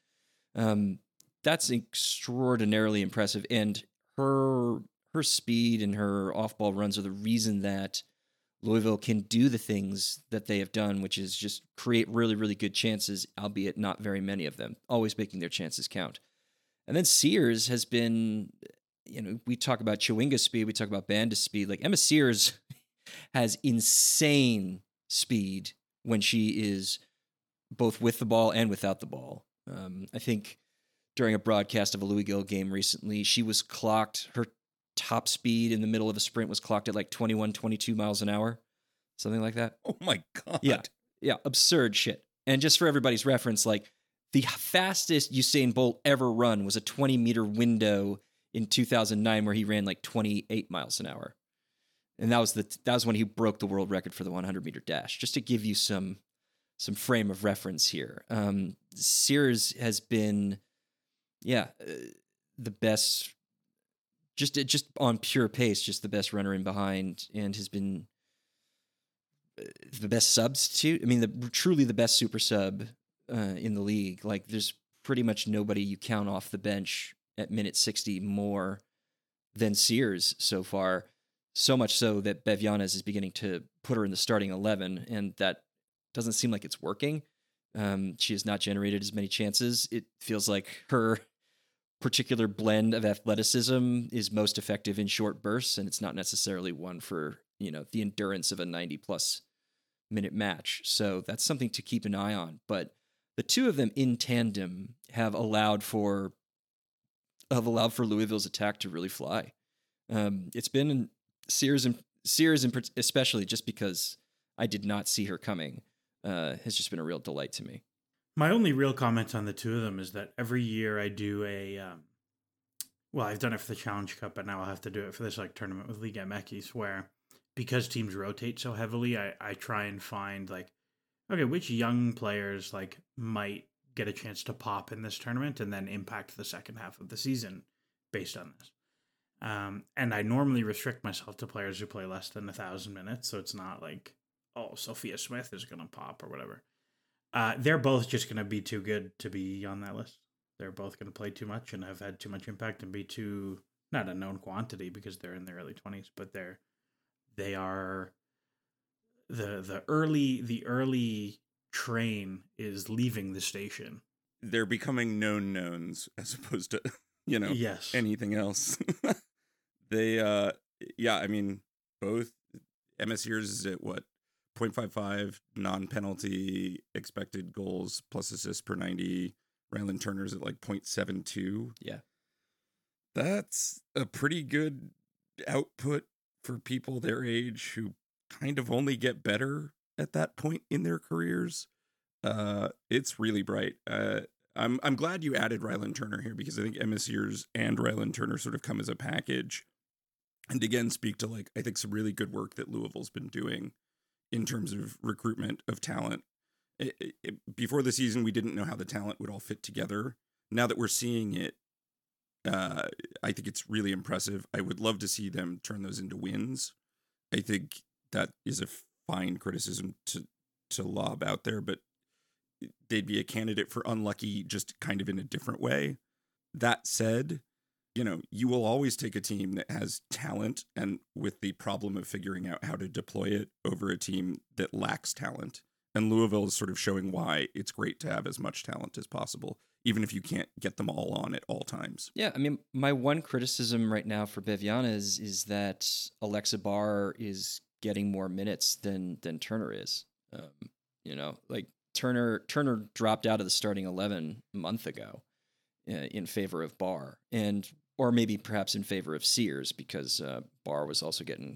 That's extraordinarily impressive, and her speed and her off-ball runs are the reason that Louisville can do the things that they have done, which is just create really, really good chances, albeit not very many of them, always making their chances count. And then Sears has been, we talk about Chewinga speed, we talk about Banda speed. Like Emma Sears has insane speed when she is both with the ball and without the ball. I think during a broadcast of a Louisville game recently, she was clocked, her top speed in the middle of a sprint was clocked at like 21, 22 miles an hour, something like that. Oh my God. Yeah, absurd shit. And just for everybody's reference, like the fastest Usain Bolt ever run was a 20-meter window in 2009 where he ran like 28 miles an hour. And that was when he broke the world record for the 100-meter dash, just to give you some frame of reference here. Sears has been, the best, just on pure pace, just the best runner in behind, and has been the best substitute. I mean, truly the best super sub in the league. Like, there's pretty much nobody you count off the bench at minute 60 more than Sears so far. So much so that Bev Yanez is beginning to put her in the starting 11, and that doesn't seem like it's working. She has not generated as many chances. It feels like her particular blend of athleticism is most effective in short bursts, and it's not necessarily one for, the endurance of a 90-plus minute match. So that's something to keep an eye on. But the two of them in tandem have allowed for Louisville's attack to really fly. It's been Sears especially, just because I did not see her coming, has just been a real delight to me. My only real comment on the two of them is that every year I do I've done it for the Challenge Cup, but now I'll have to do it for this tournament with Liga MX, where because teams rotate so heavily, I try and find which young players might get a chance to pop in this tournament and then impact the second half of the season based on this. And I normally restrict myself to players who play less than 1,000 minutes, so it's not like, oh, Sophia Smith is going to pop or whatever. They're both just going to be too good to be on that list. They're both going to play too much and have had too much impact and be too, not a known quantity because they're in their early 20s, but they are the early train is leaving the station. They're becoming known knowns as opposed to, yes, anything else. They, I mean, both Emma Sears is at what? 0.55 non-penalty expected goals plus assists per 90. Raylan Turner's at 0.72. Yeah. That's a pretty good output for people their age who kind of only get better at that point in their careers. It's really bright. I'm glad you added Ryland Turner here because I think Emma Sears and Ryland Turner sort of come as a package, and again speak to like I think some really good work that Louisville's been doing in terms of recruitment of talent. Before the season, we didn't know how the talent would all fit together. Now that we're seeing it, I think it's really impressive. I would love to see them turn those into wins. I think that is a fine criticism to lob out there, but they'd be a candidate for unlucky just kind of in a different way. That said, you know, you will always take a team that has talent and with the problem of figuring out how to deploy it over a team that lacks talent. And Louisville is sort of showing why it's great to have as much talent as possible, even if you can't get them all on at all times. Yeah, I mean, my one criticism right now for Beviana is that Alexa Barr is getting more minutes than Turner is. You know, like Turner dropped out of the starting 11 a month ago in favor of Barr, or maybe perhaps in favor of Sears because Barr was also getting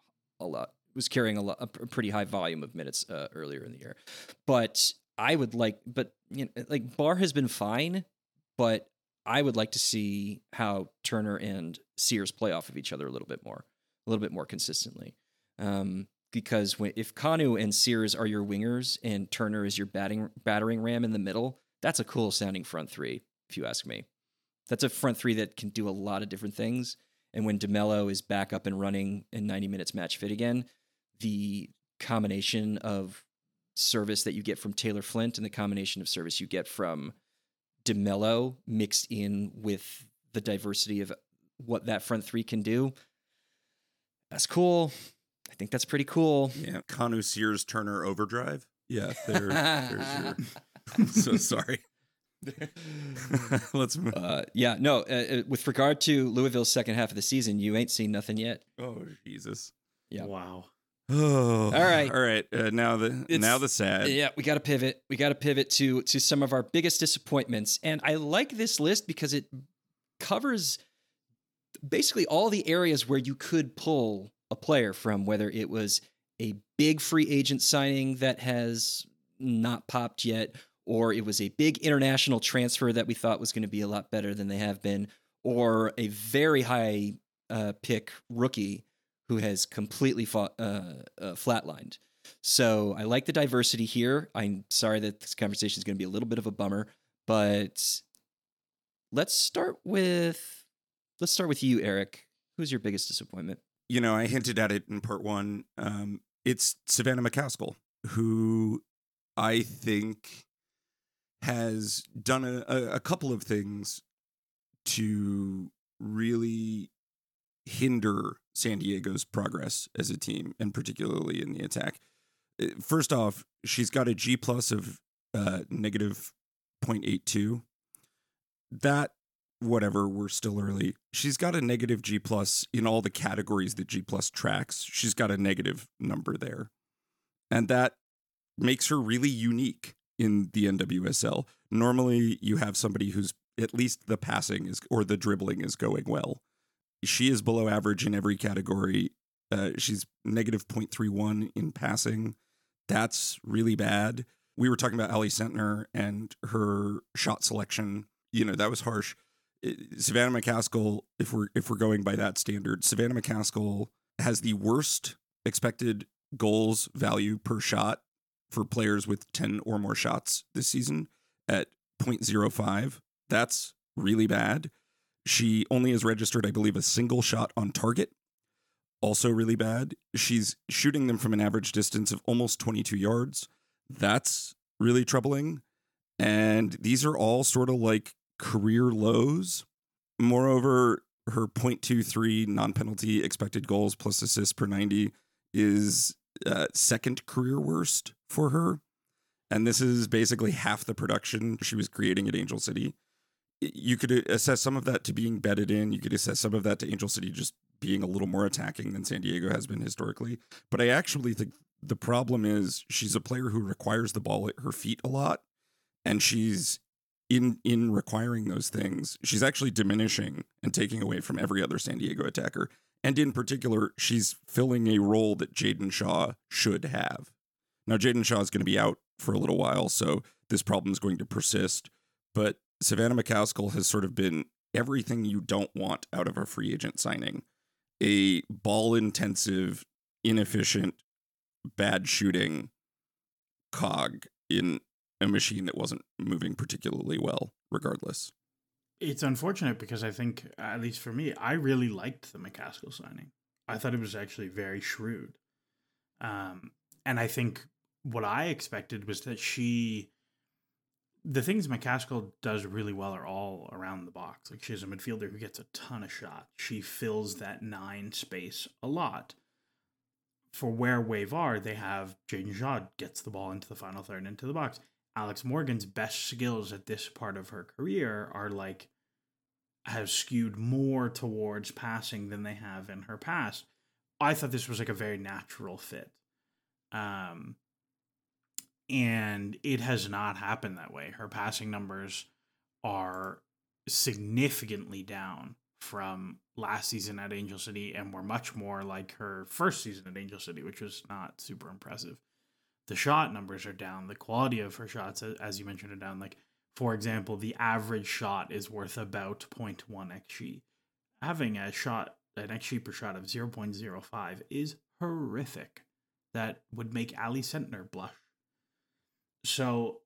was carrying a pretty high volume of minutes earlier in the year. But you know, like Barr has been fine, but I would like to see how Turner and Sears play off of each other a little bit more consistently. Because if Kanu and Sears are your wingers and Turner is your battering ram in the middle, that's a cool sounding front three, if you ask me. That's a front three that can do a lot of different things. And when DeMello is back up and running in 90 minutes match fit again, the combination of service that you get from Taylor Flint and the combination of service you get from DeMello mixed in with the diversity of what that front three can do, that's cool. I think that's pretty cool. Yeah, Kanu, Sears, Turner, overdrive. Yeah, there's your... I'm so sorry. Let's move. With regard to Louisville's second half of the season, you ain't seen nothing yet. Oh, Jesus. Yeah. Wow. Oh, all right. Now the sad. Yeah, we got to pivot. We got to pivot to some of our biggest disappointments, and I like this list because it covers basically all the areas where you could pull a player from, whether it was a big free agent signing that has not popped yet, or it was a big international transfer that we thought was going to be a lot better than they have been, or a very high pick rookie who has completely flatlined. So I like the diversity here. I'm sorry that this conversation is going to be a little bit of a bummer, but let's start with you, Eric. Who's your biggest disappointment? You know, I hinted at it in part one. It's Savannah McCaskill, who I think has done a couple of things to really hinder San Diego's progress as a team, and particularly in the attack. First off, she's got a G+ of negative 0.82. That, whatever, we're still early. She's got a negative G+ in all the categories that G+ tracks. She's got a negative number there. And that makes her really unique in the NWSL. Normally, you have somebody who's at least the passing or the dribbling is going well. She is below average in every category. She's negative 0.31 in passing. That's really bad. We were talking about Ali Sentner and her shot selection. You know, that was harsh. Savannah McCaskill, if we're going by that standard, Savannah McCaskill has the worst expected goals value per shot for players with 10 or more shots this season at 0.05. That's really bad. She only has registered, I believe, a single shot on target. Also really bad. She's shooting them from an average distance of almost 22 yards. That's really troubling. And these are all sort of like career lows. Moreover, her 0.23 non-penalty expected goals plus assists per 90 is second career worst for her. And this is basically half the production she was creating at Angel City. You could assess some of that to being bedded in. You could assess some of that to Angel City just being a little more attacking than San Diego has been historically. But I actually think the problem is she's a player who requires the ball at her feet a lot. And she's in requiring those things, she's actually diminishing and taking away from every other San Diego attacker. And in particular, she's filling a role that Jaden Shaw should have. Now, Jaden Shaw is going to be out for a little while, so this problem is going to persist. But Savannah McCaskill has sort of been everything you don't want out of a free agent signing. A ball-intensive, inefficient, bad shooting cog in a machine that wasn't moving particularly well, regardless. It's unfortunate because I think, at least for me, I really liked the McCaskill signing. I thought it was actually very shrewd. And I think what I expected was that the things McCaskill does really well are all around the box. Like, she's a midfielder who gets a ton of shots. She fills that 9 space a lot. For where Wave are, they have Jaden Shaw gets the ball into the final third into the box. Alex Morgan's best skills at this part of her career are have skewed more towards passing than they have in her past. I thought this was a very natural fit. And it has not happened that way. Her passing numbers are significantly down from last season at Angel City and were much more like her first season at Angel City, which was not super impressive. The shot numbers are down. The quality of her shots, as you mentioned, are down. For example, the average shot is worth about 0.1 XG. Having an XG per shot of 0.05 is horrific. That would make Ali Sentner blush. So,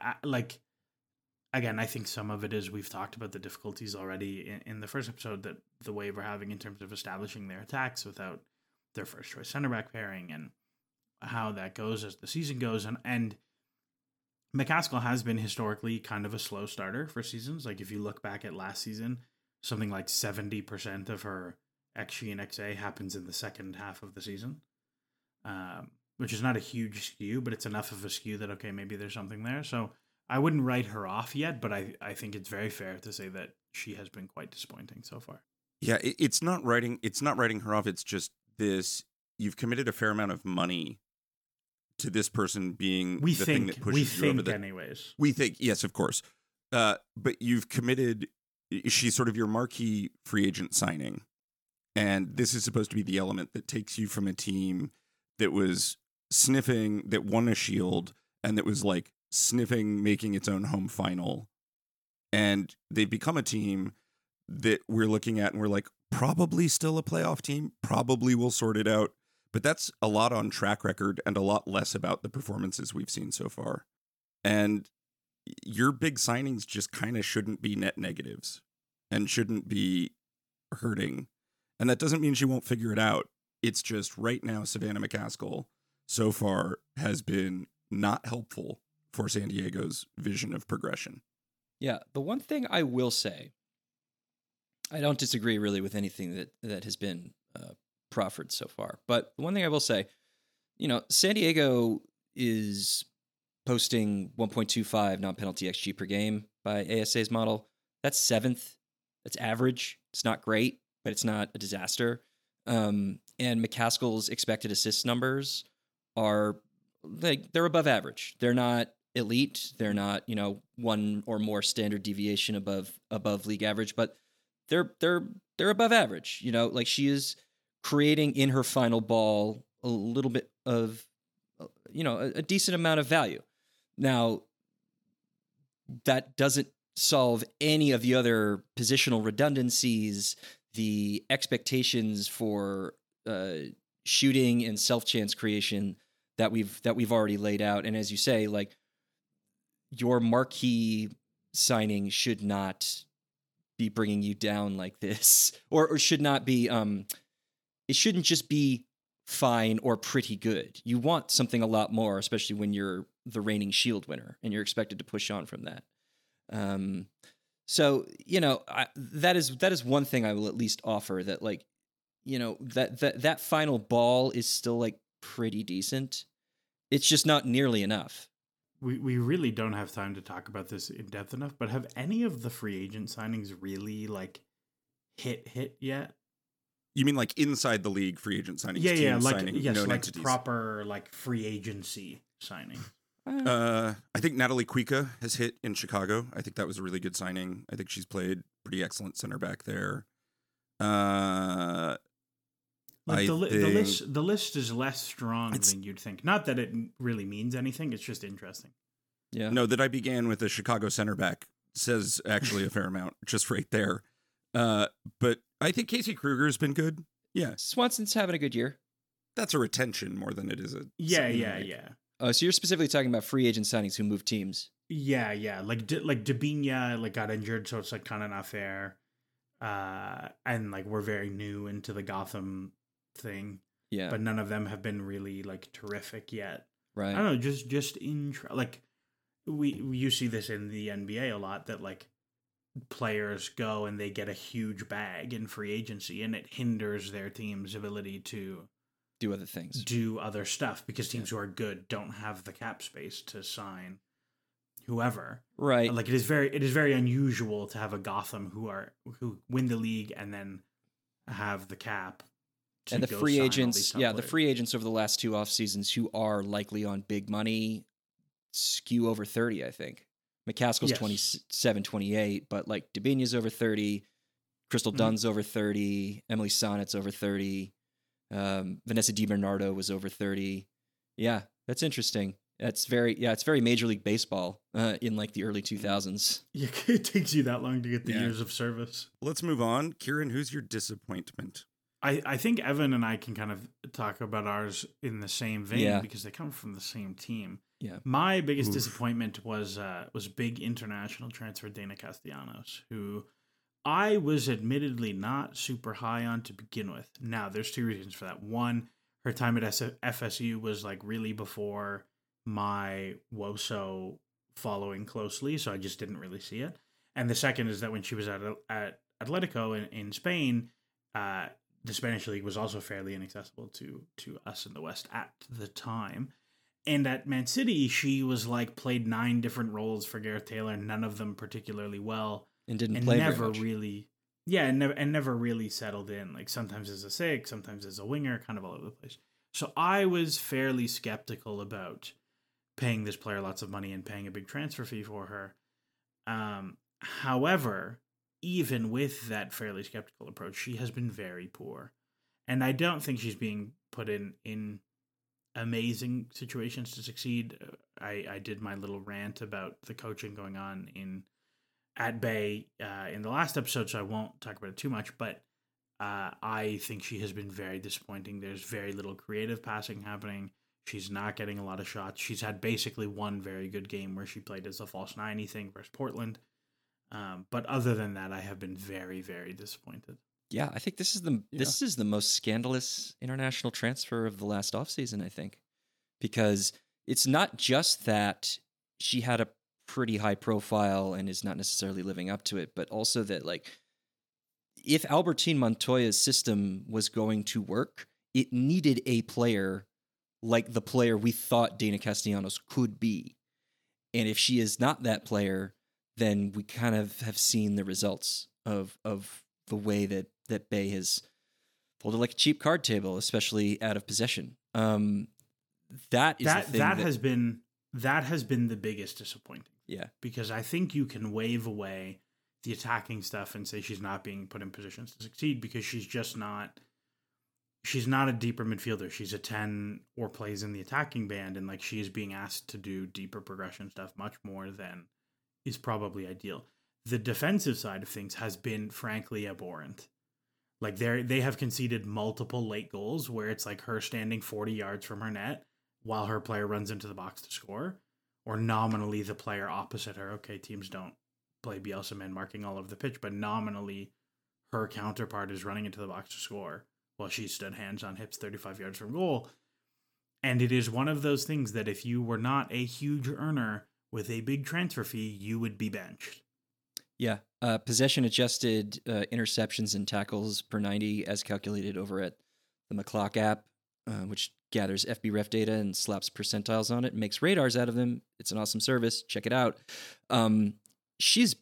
again, I think some of it is we've talked about the difficulties already in the first episode that the Wave are having in terms of establishing their attacks without their first choice center back pairing and how that goes as the season goes. And McCaskill has been historically kind of a slow starter for seasons. If you look back at last season, something like 70% of her XG and XA happens in the second half of the season, which is not a huge skew, but it's enough of a skew that, okay, maybe there's something there. So I wouldn't write her off yet, but I think it's very fair to say that she has been quite disappointing so far. Yeah, it's not writing her off. It's just this: you've committed a fair amount of money to this person being thing that pushes you over the. Anyways, we think, yes, of course, but you've committed. She's sort of your marquee free agent signing, and this is supposed to be the element that takes you from a team that was sniffing, that won a Shield, and that was sniffing making its own home final, and they've become a team that we're looking at and we're probably still a playoff team, probably will sort it out, but that's a lot on track record and a lot less about the performances we've seen so far. And your big signings just kind of shouldn't be net negatives and shouldn't be hurting. And that doesn't mean she won't figure it out. It's just right now, Savannah McCaskill so far has been not helpful for San Diego's vision of progression. Yeah, the one thing I will say, I don't disagree really with anything that has been proffered so far. But the one thing I will say, San Diego is posting 1.25 non-penalty XG per game by ASA's model. That's 7th. That's average. It's not great, but it's not a disaster. And McCaskill's expected assist numbers are they're above average. They're not elite. They're not, one or more standard deviation above league average, but they're above average. She is creating in her final ball a little bit of, a decent amount of value. Now, that doesn't solve any of the other positional redundancies, the expectations for shooting and self-chance creation that we've already laid out. And as you say, your marquee signing should not be bringing you down like this, or should not be. It shouldn't just be fine or pretty good. You want something a lot more, especially when you're the reigning Shield winner and you're expected to push on from that. So that is one thing I will at least offer, that that final ball is still pretty decent. It's just not nearly enough. We really don't have time to talk about this in depth enough, but have any of the free agent signings really hit yet? You mean inside the league free agent signings? Yeah, signing, yes, entities. Proper free agency signing. I think Natalie Kuika has hit in Chicago. I think that was a really good signing. I think she's played pretty excellent center back there. Like the list is less strong than you'd think. Not that it really means anything. It's just interesting. Yeah. No, that I began with a Chicago center back says actually a fair amount just right there. But I think Casey Kruger's been good. Yeah. Swanson's having a good year. That's a retention more than it is a... Yeah. So you're specifically talking about free agent signings who move teams. Yeah. Like Dabinia got injured, so it's like kind of not fair. And like we're very new into the Gotham thing. Yeah. But none of them have been really like terrific yet. Right. I don't know, just like you see this in the NBA a lot, that like players go and they get a huge bag in free agency and it hinders their team's ability to do other things, do other stuff, because teams who are good don't have the cap space to sign whoever. Right. Like it is very unusual to have a Gotham who win the league and then have the cap. And the free agents, the free agents over the last two off seasons who are likely on big money skew over 30, I think. McCaskill's 27, 28, but like Debinya's over 30, Crystal Dunn's over 30, Emily Sonnet's over 30, Vanessa DiBernardo was over 30. Yeah, that's interesting. It's very Major League Baseball in like the early 2000s. Yeah, it takes you that long to get the years of service. Let's move on. Kieran, who's your disappointment? I think Evan and I can kind of talk about ours in the same vein because they come from the same team. Yeah. My biggest disappointment was big international transfer Dana Castellanos, who I was admittedly not super high on to begin with. Now, there's two reasons for that. One, her time at FSU was like really before my WOSO following closely, so I just didn't really see it. And the second is that when she was at Atletico in Spain, the Spanish league was also fairly inaccessible to us in the West at the time. And at Man City, she was like played 9 different roles for Gareth Taylor, none of them particularly well, and didn't play never very much. really, never really settled in. Like sometimes as a 6, sometimes as a winger, kind of all over the place. So I was fairly skeptical about paying this player lots of money and paying a big transfer fee for her. However, even with that fairly skeptical approach, she has been very poor. And I don't think she's being put in amazing situations to succeed. I did my little rant about the coaching going on at Bay in the last episode, so I won't talk about it too much, but I think she has been very disappointing. There's very little creative passing happening. She's not getting a lot of shots. She's had basically one very good game where she played as a false 9 thing versus Portland. But other than that, I have been very, very disappointed. Yeah, I think this is the most scandalous international transfer of the last offseason, I think. Because it's not just that she had a pretty high profile and is not necessarily living up to it, but also that like if Albertine Montoya's system was going to work, it needed a player like the player we thought Dana Castellanos could be. And if she is not that player, then we kind of have seen the results of the way that Bay has folded like a cheap card table, especially out of possession. That has been the biggest disappointing. Yeah, because I think you can wave away the attacking stuff and say she's not being put in positions to succeed because she's not a deeper midfielder. She's a 10 or plays in the attacking band, and like she is being asked to do deeper progression stuff much more than is probably ideal. The defensive side of things has been frankly abhorrent. Like they have conceded multiple late goals where it's like her standing 40 yards from her net while her player runs into the box to score, or nominally the player opposite her. Okay, teams don't play Bielsa man marking all over the pitch, but nominally her counterpart is running into the box to score while she stood hands on hips 35 yards from goal. And it is one of those things that if you were not a huge earner with a big transfer fee, you would be benched. Yeah. Possession adjusted interceptions and tackles per 90 as calculated over at the McClock app, which gathers FBref data and slaps percentiles on it and makes radars out of them. It's an awesome service. Check it out. Based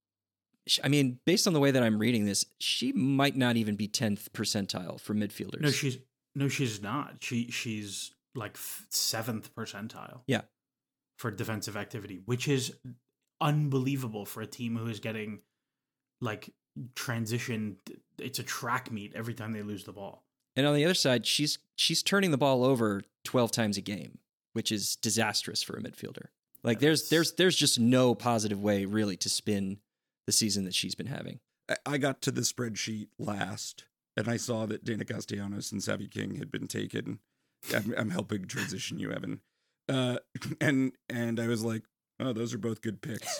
on the way that I'm reading this, she might not even be 10th percentile for midfielders. No, she's not. She's like 7th percentile. Yeah. for defensive activity, which is unbelievable for a team who is getting like transition. It's a track meet every time they lose the ball. And on the other side, she's turning the ball over 12 times a game, which is disastrous for a midfielder. Like there's just no positive way really to spin the season that she's been having. I got to the spreadsheet last, and I saw that Dana Castellanos and Savvy King had been taken. I'm helping transition you, Evan. And I was like, oh, those are both good picks.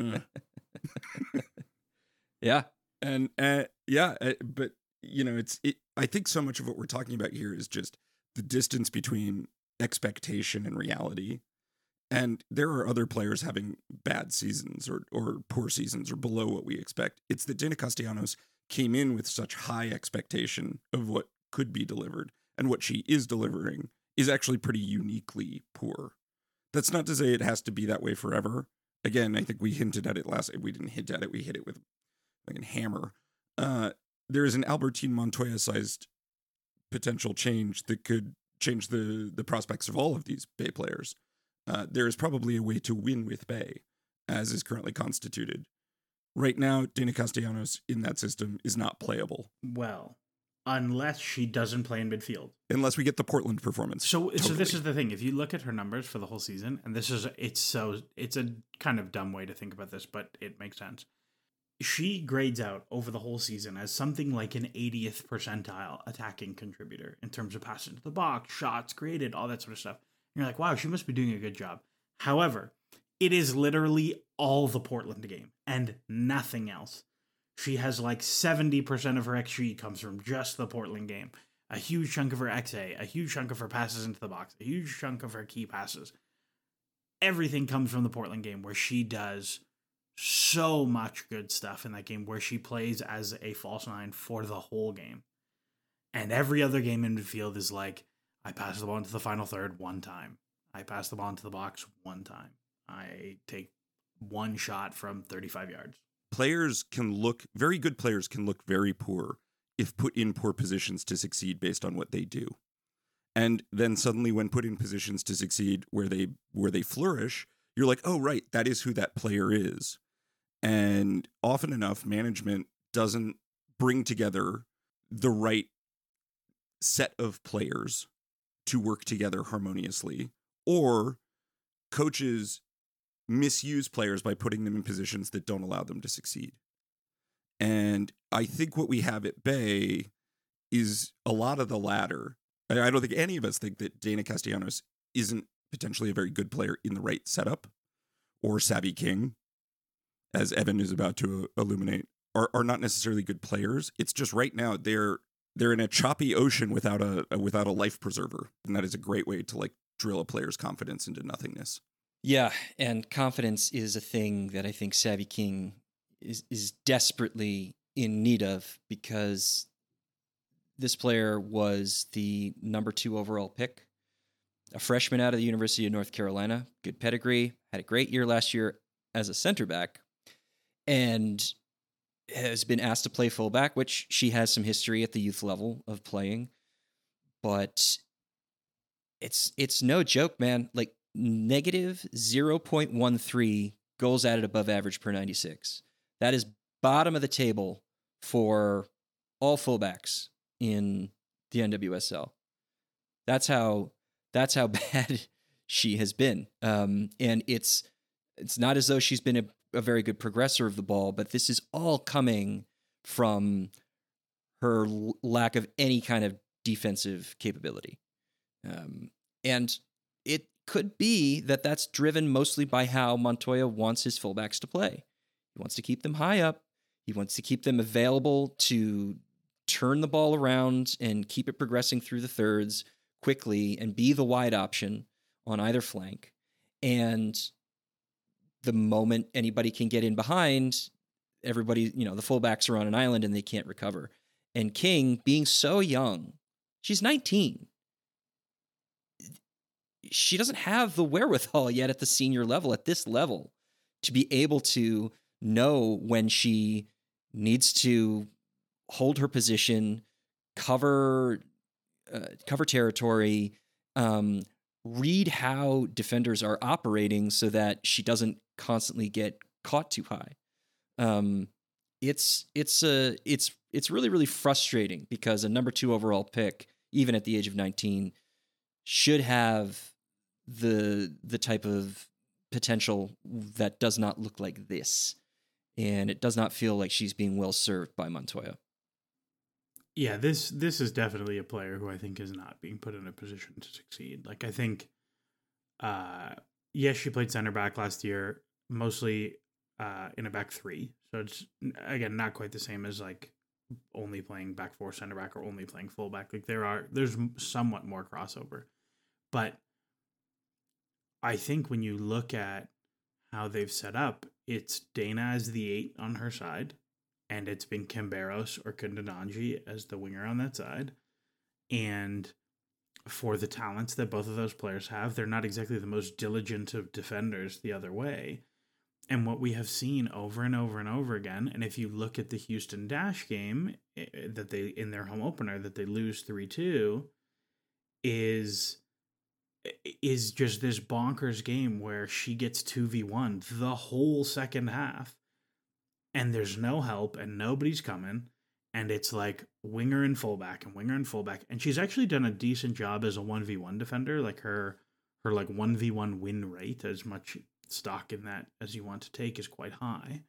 Yeah. And but you know, I think so much of what we're talking about here is just the distance between expectation and reality. And there are other players having bad seasons or poor seasons or below what we expect. It's that Dana Castellanos came in with such high expectation of what could be delivered, and what she is delivering is actually pretty uniquely poor. That's not to say it has to be that way forever. Again, I think we hinted at it we didn't hint at it, we hit it with like a hammer. There is an Albertine Montoya-sized potential change that could change the prospects of all of these Bay players. There is probably a way to win with Bay, as is currently constituted. Right now, Dana Castellanos in that system is not playable. Well, unless she doesn't play in midfield. Unless we get the Portland performance. So this is the thing. If you look at her numbers for the whole season, and it's a kind of dumb way to think about this, but it makes sense. She grades out over the whole season as something like an 80th percentile attacking contributor in terms of passes into the box, shots created, all that sort of stuff. And you're like, wow, she must be doing a good job. However, it is literally all the Portland game and nothing else. She has like 70% of her XG comes from just the Portland game. A huge chunk of her XA, a huge chunk of her passes into the box, a huge chunk of her key passes. Everything comes from the Portland game, where she does so much good stuff in that game, where she plays as a false nine for the whole game. And every other game in midfield is like, I pass the ball into the final third one time. I pass the ball into the box one time. I take one shot from 35 yards. Very good players can look very poor if put in poor positions to succeed based on what they do. And then suddenly when put in positions to succeed where they flourish, you're like, oh, right, that is who that player is. And often enough, management doesn't bring together the right set of players to work together harmoniously, or coaches misuse players by putting them in positions that don't allow them to succeed. And I think what we have at Bay is a lot of the latter. I don't think any of us think that Dana Castellanos isn't potentially a very good player in the right setup, or Savvy King, as Evan is about to illuminate, are not necessarily good players. It's just right now they're in a choppy ocean without a life preserver, and that is a great way to like drill a player's confidence into nothingness. Yeah, and confidence is a thing that I think Savvy King is desperately in need of, because this player was the number 2 overall pick, a freshman out of the University of North Carolina, good pedigree, had a great year last year as a center back, and has been asked to play fullback, which she has some history at the youth level of playing, but it's no joke, man. Like negative 0.13 goals added above average per 96. That is bottom of the table for all fullbacks in the NWSL. That's how bad she has been. And it's not as though she's been a very good progressor of the ball, but this is all coming from her lack of any kind of defensive capability. And it could be that that's driven mostly by how Montoya wants his fullbacks to play. He wants to keep them high up. He wants to keep them available to turn the ball around and keep it progressing through the thirds quickly and be the wide option on either flank. And the moment anybody can get in behind, everybody, the fullbacks are on an island and they can't recover. And King, being so young, she's 19. She doesn't have the wherewithal yet at the senior level, at this level, to be able to know when she needs to hold her position, cover territory, read how defenders are operating so that she doesn't constantly get caught too high. It's really, really frustrating because a number 2 overall pick, even at the age of 19, should have the type of potential that does not look like this. And it does not feel like she's being well served by Montoya. Yeah, this is definitely a player who I think is not being put in a position to succeed. Like, I think, yes, she played center back last year, mostly in a back 3. So it's, again, not quite the same as like only playing back 4 center back or only playing fullback. Like there's somewhat more crossover. But I think when you look at how they've set up, it's Dana as the 8 on her side, and it's been Camberos or Kundananji as the winger on that side. And for the talents that both of those players have, they're not exactly the most diligent of defenders the other way. And what we have seen over and over and over again, and if you look at the Houston Dash game that they in their home opener that they lose 3-2, is just this bonkers game where she gets 2v1 the whole second half, and there's no help and nobody's coming, and it's like winger and fullback and winger and fullback, and she's actually done a decent job as a 1v1 defender. Like her like 1v1 win rate, as much stock in that as you want to take, is quite high.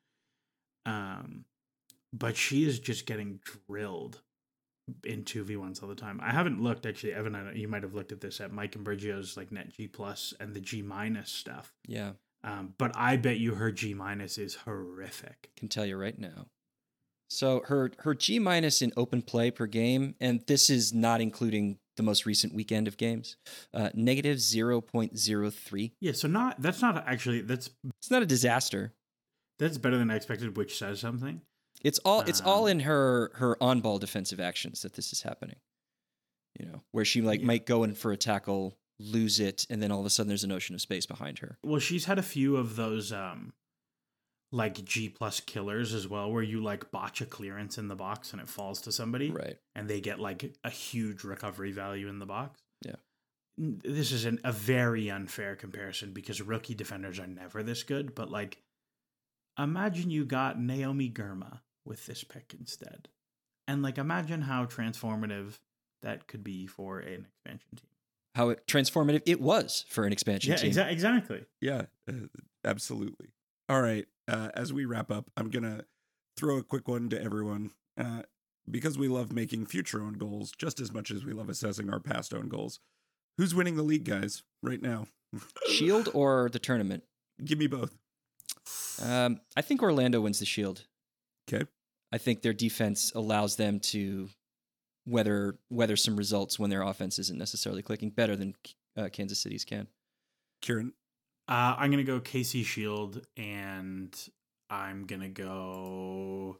But she is just getting drilled in 2v1s all the time. I haven't looked, actually, Evan, I know you might have looked at this, at Mike and Brigio's like net G+ and the G- stuff. Yeah. But I bet you her G- is horrific. Can tell you right now. So her G- in open play per game, and this is not including the most recent weekend of games, negative 0.03. Yeah, so it's not a disaster. That's better than I expected, which says something. It's all in her on-ball defensive actions that this is happening. You know, where she might go in for a tackle, lose it, and then all of a sudden there's an ocean of space behind her. Well, she's had a few of those like G+ killers as well, where you like botch a clearance in the box and it falls to somebody, right? And they get like a huge recovery value in the box. Yeah, this is a very unfair comparison because rookie defenders are never this good. But like, imagine you got Naomi Girma with this pick instead, and like imagine how transformative that could be for an expansion team. How transformative it was for an expansion team. Yeah, exactly. Yeah, absolutely. All right. As we wrap up, I'm going to throw a quick one to everyone. Because we love making future own goals just as much as we love assessing our past own goals. Who's winning the league, guys, right now? Shield or the tournament? Give me both. I think Orlando wins the Shield. Okay. I think their defense allows them to weather some results when their offense isn't necessarily clicking better than Kansas City's can. Kieran? I'm going to go KC Shield, and I'm going to go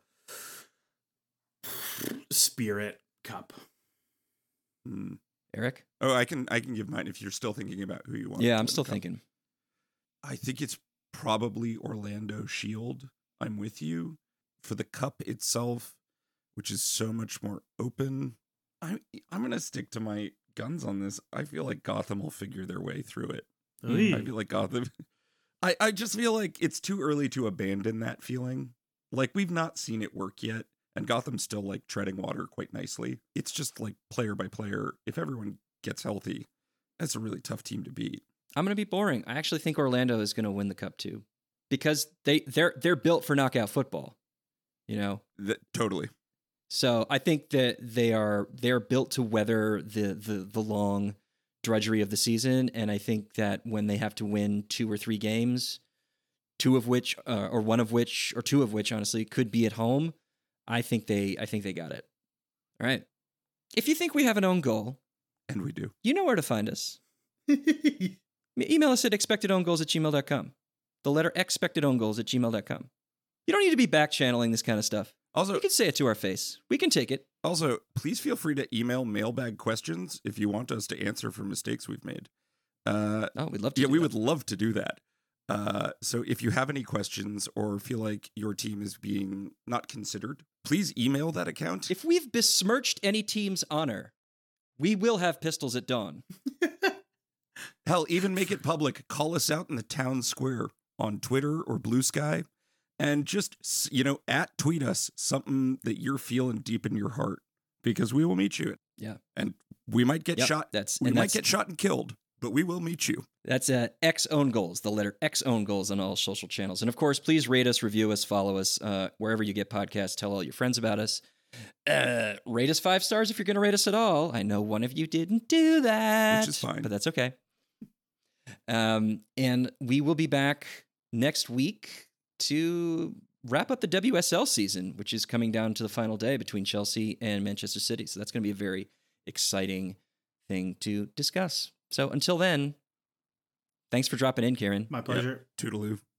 Spirit Cup. Eric? Oh, I can give mine if you're still thinking about who you want. Yeah, I'm still thinking. I think it's probably Orlando Shield. I'm with you. For the cup itself, which is so much more open, I'm going to stick to my guns on this. I feel like Gotham will figure their way through it. I feel like Gotham... I just feel like it's too early to abandon that feeling. Like, we've not seen it work yet, and Gotham's still, like, treading water quite nicely. It's just, like, player by player. If everyone gets healthy, that's a really tough team to beat. I'm going to be boring. I actually think Orlando is going to win the cup, too. Because they're built for knockout football, you know? Totally. So I think that they're built to weather the long drudgery of the season, and I think that when they have to win 2 or 3 games, two of which, honestly, could be at home, I think they got it. All right. If you think we have an own goal, and we do, you know where to find us. Email us at expectedowngoals@gmail.com. The letter expectedowngoals@gmail.com. You don't need to be back channeling this kind of stuff. Also, you can say it to our face. We can take it. Also, please feel free to email mailbag questions if you want us to answer for mistakes we've made. We'd love to. Yeah, we would love to do that. So if you have any questions or feel like your team is being not considered, please email that account. If we've besmirched any team's honor, we will have pistols at dawn. Hell, even make it public. Call us out in the town square on Twitter or Blue Sky, and just, tweet us something that you're feeling deep in your heart, because we will meet you. Yeah. And we might get shot. We might get shot and killed, but we will meet you. That's X Own Goals, the letter X Own Goals on all social channels. And of course, please rate us, review us, follow us wherever you get podcasts. Tell all your friends about us. Rate us 5 stars if you're going to rate us at all. I know one of you didn't do that, which is fine, but that's okay. And we will be back next week to wrap up the WSL season, which is coming down to the final day between Chelsea and Manchester City. So that's going to be a very exciting thing to discuss. So until then, thanks for dropping in, Kieran. My pleasure. Yep. Toodaloo.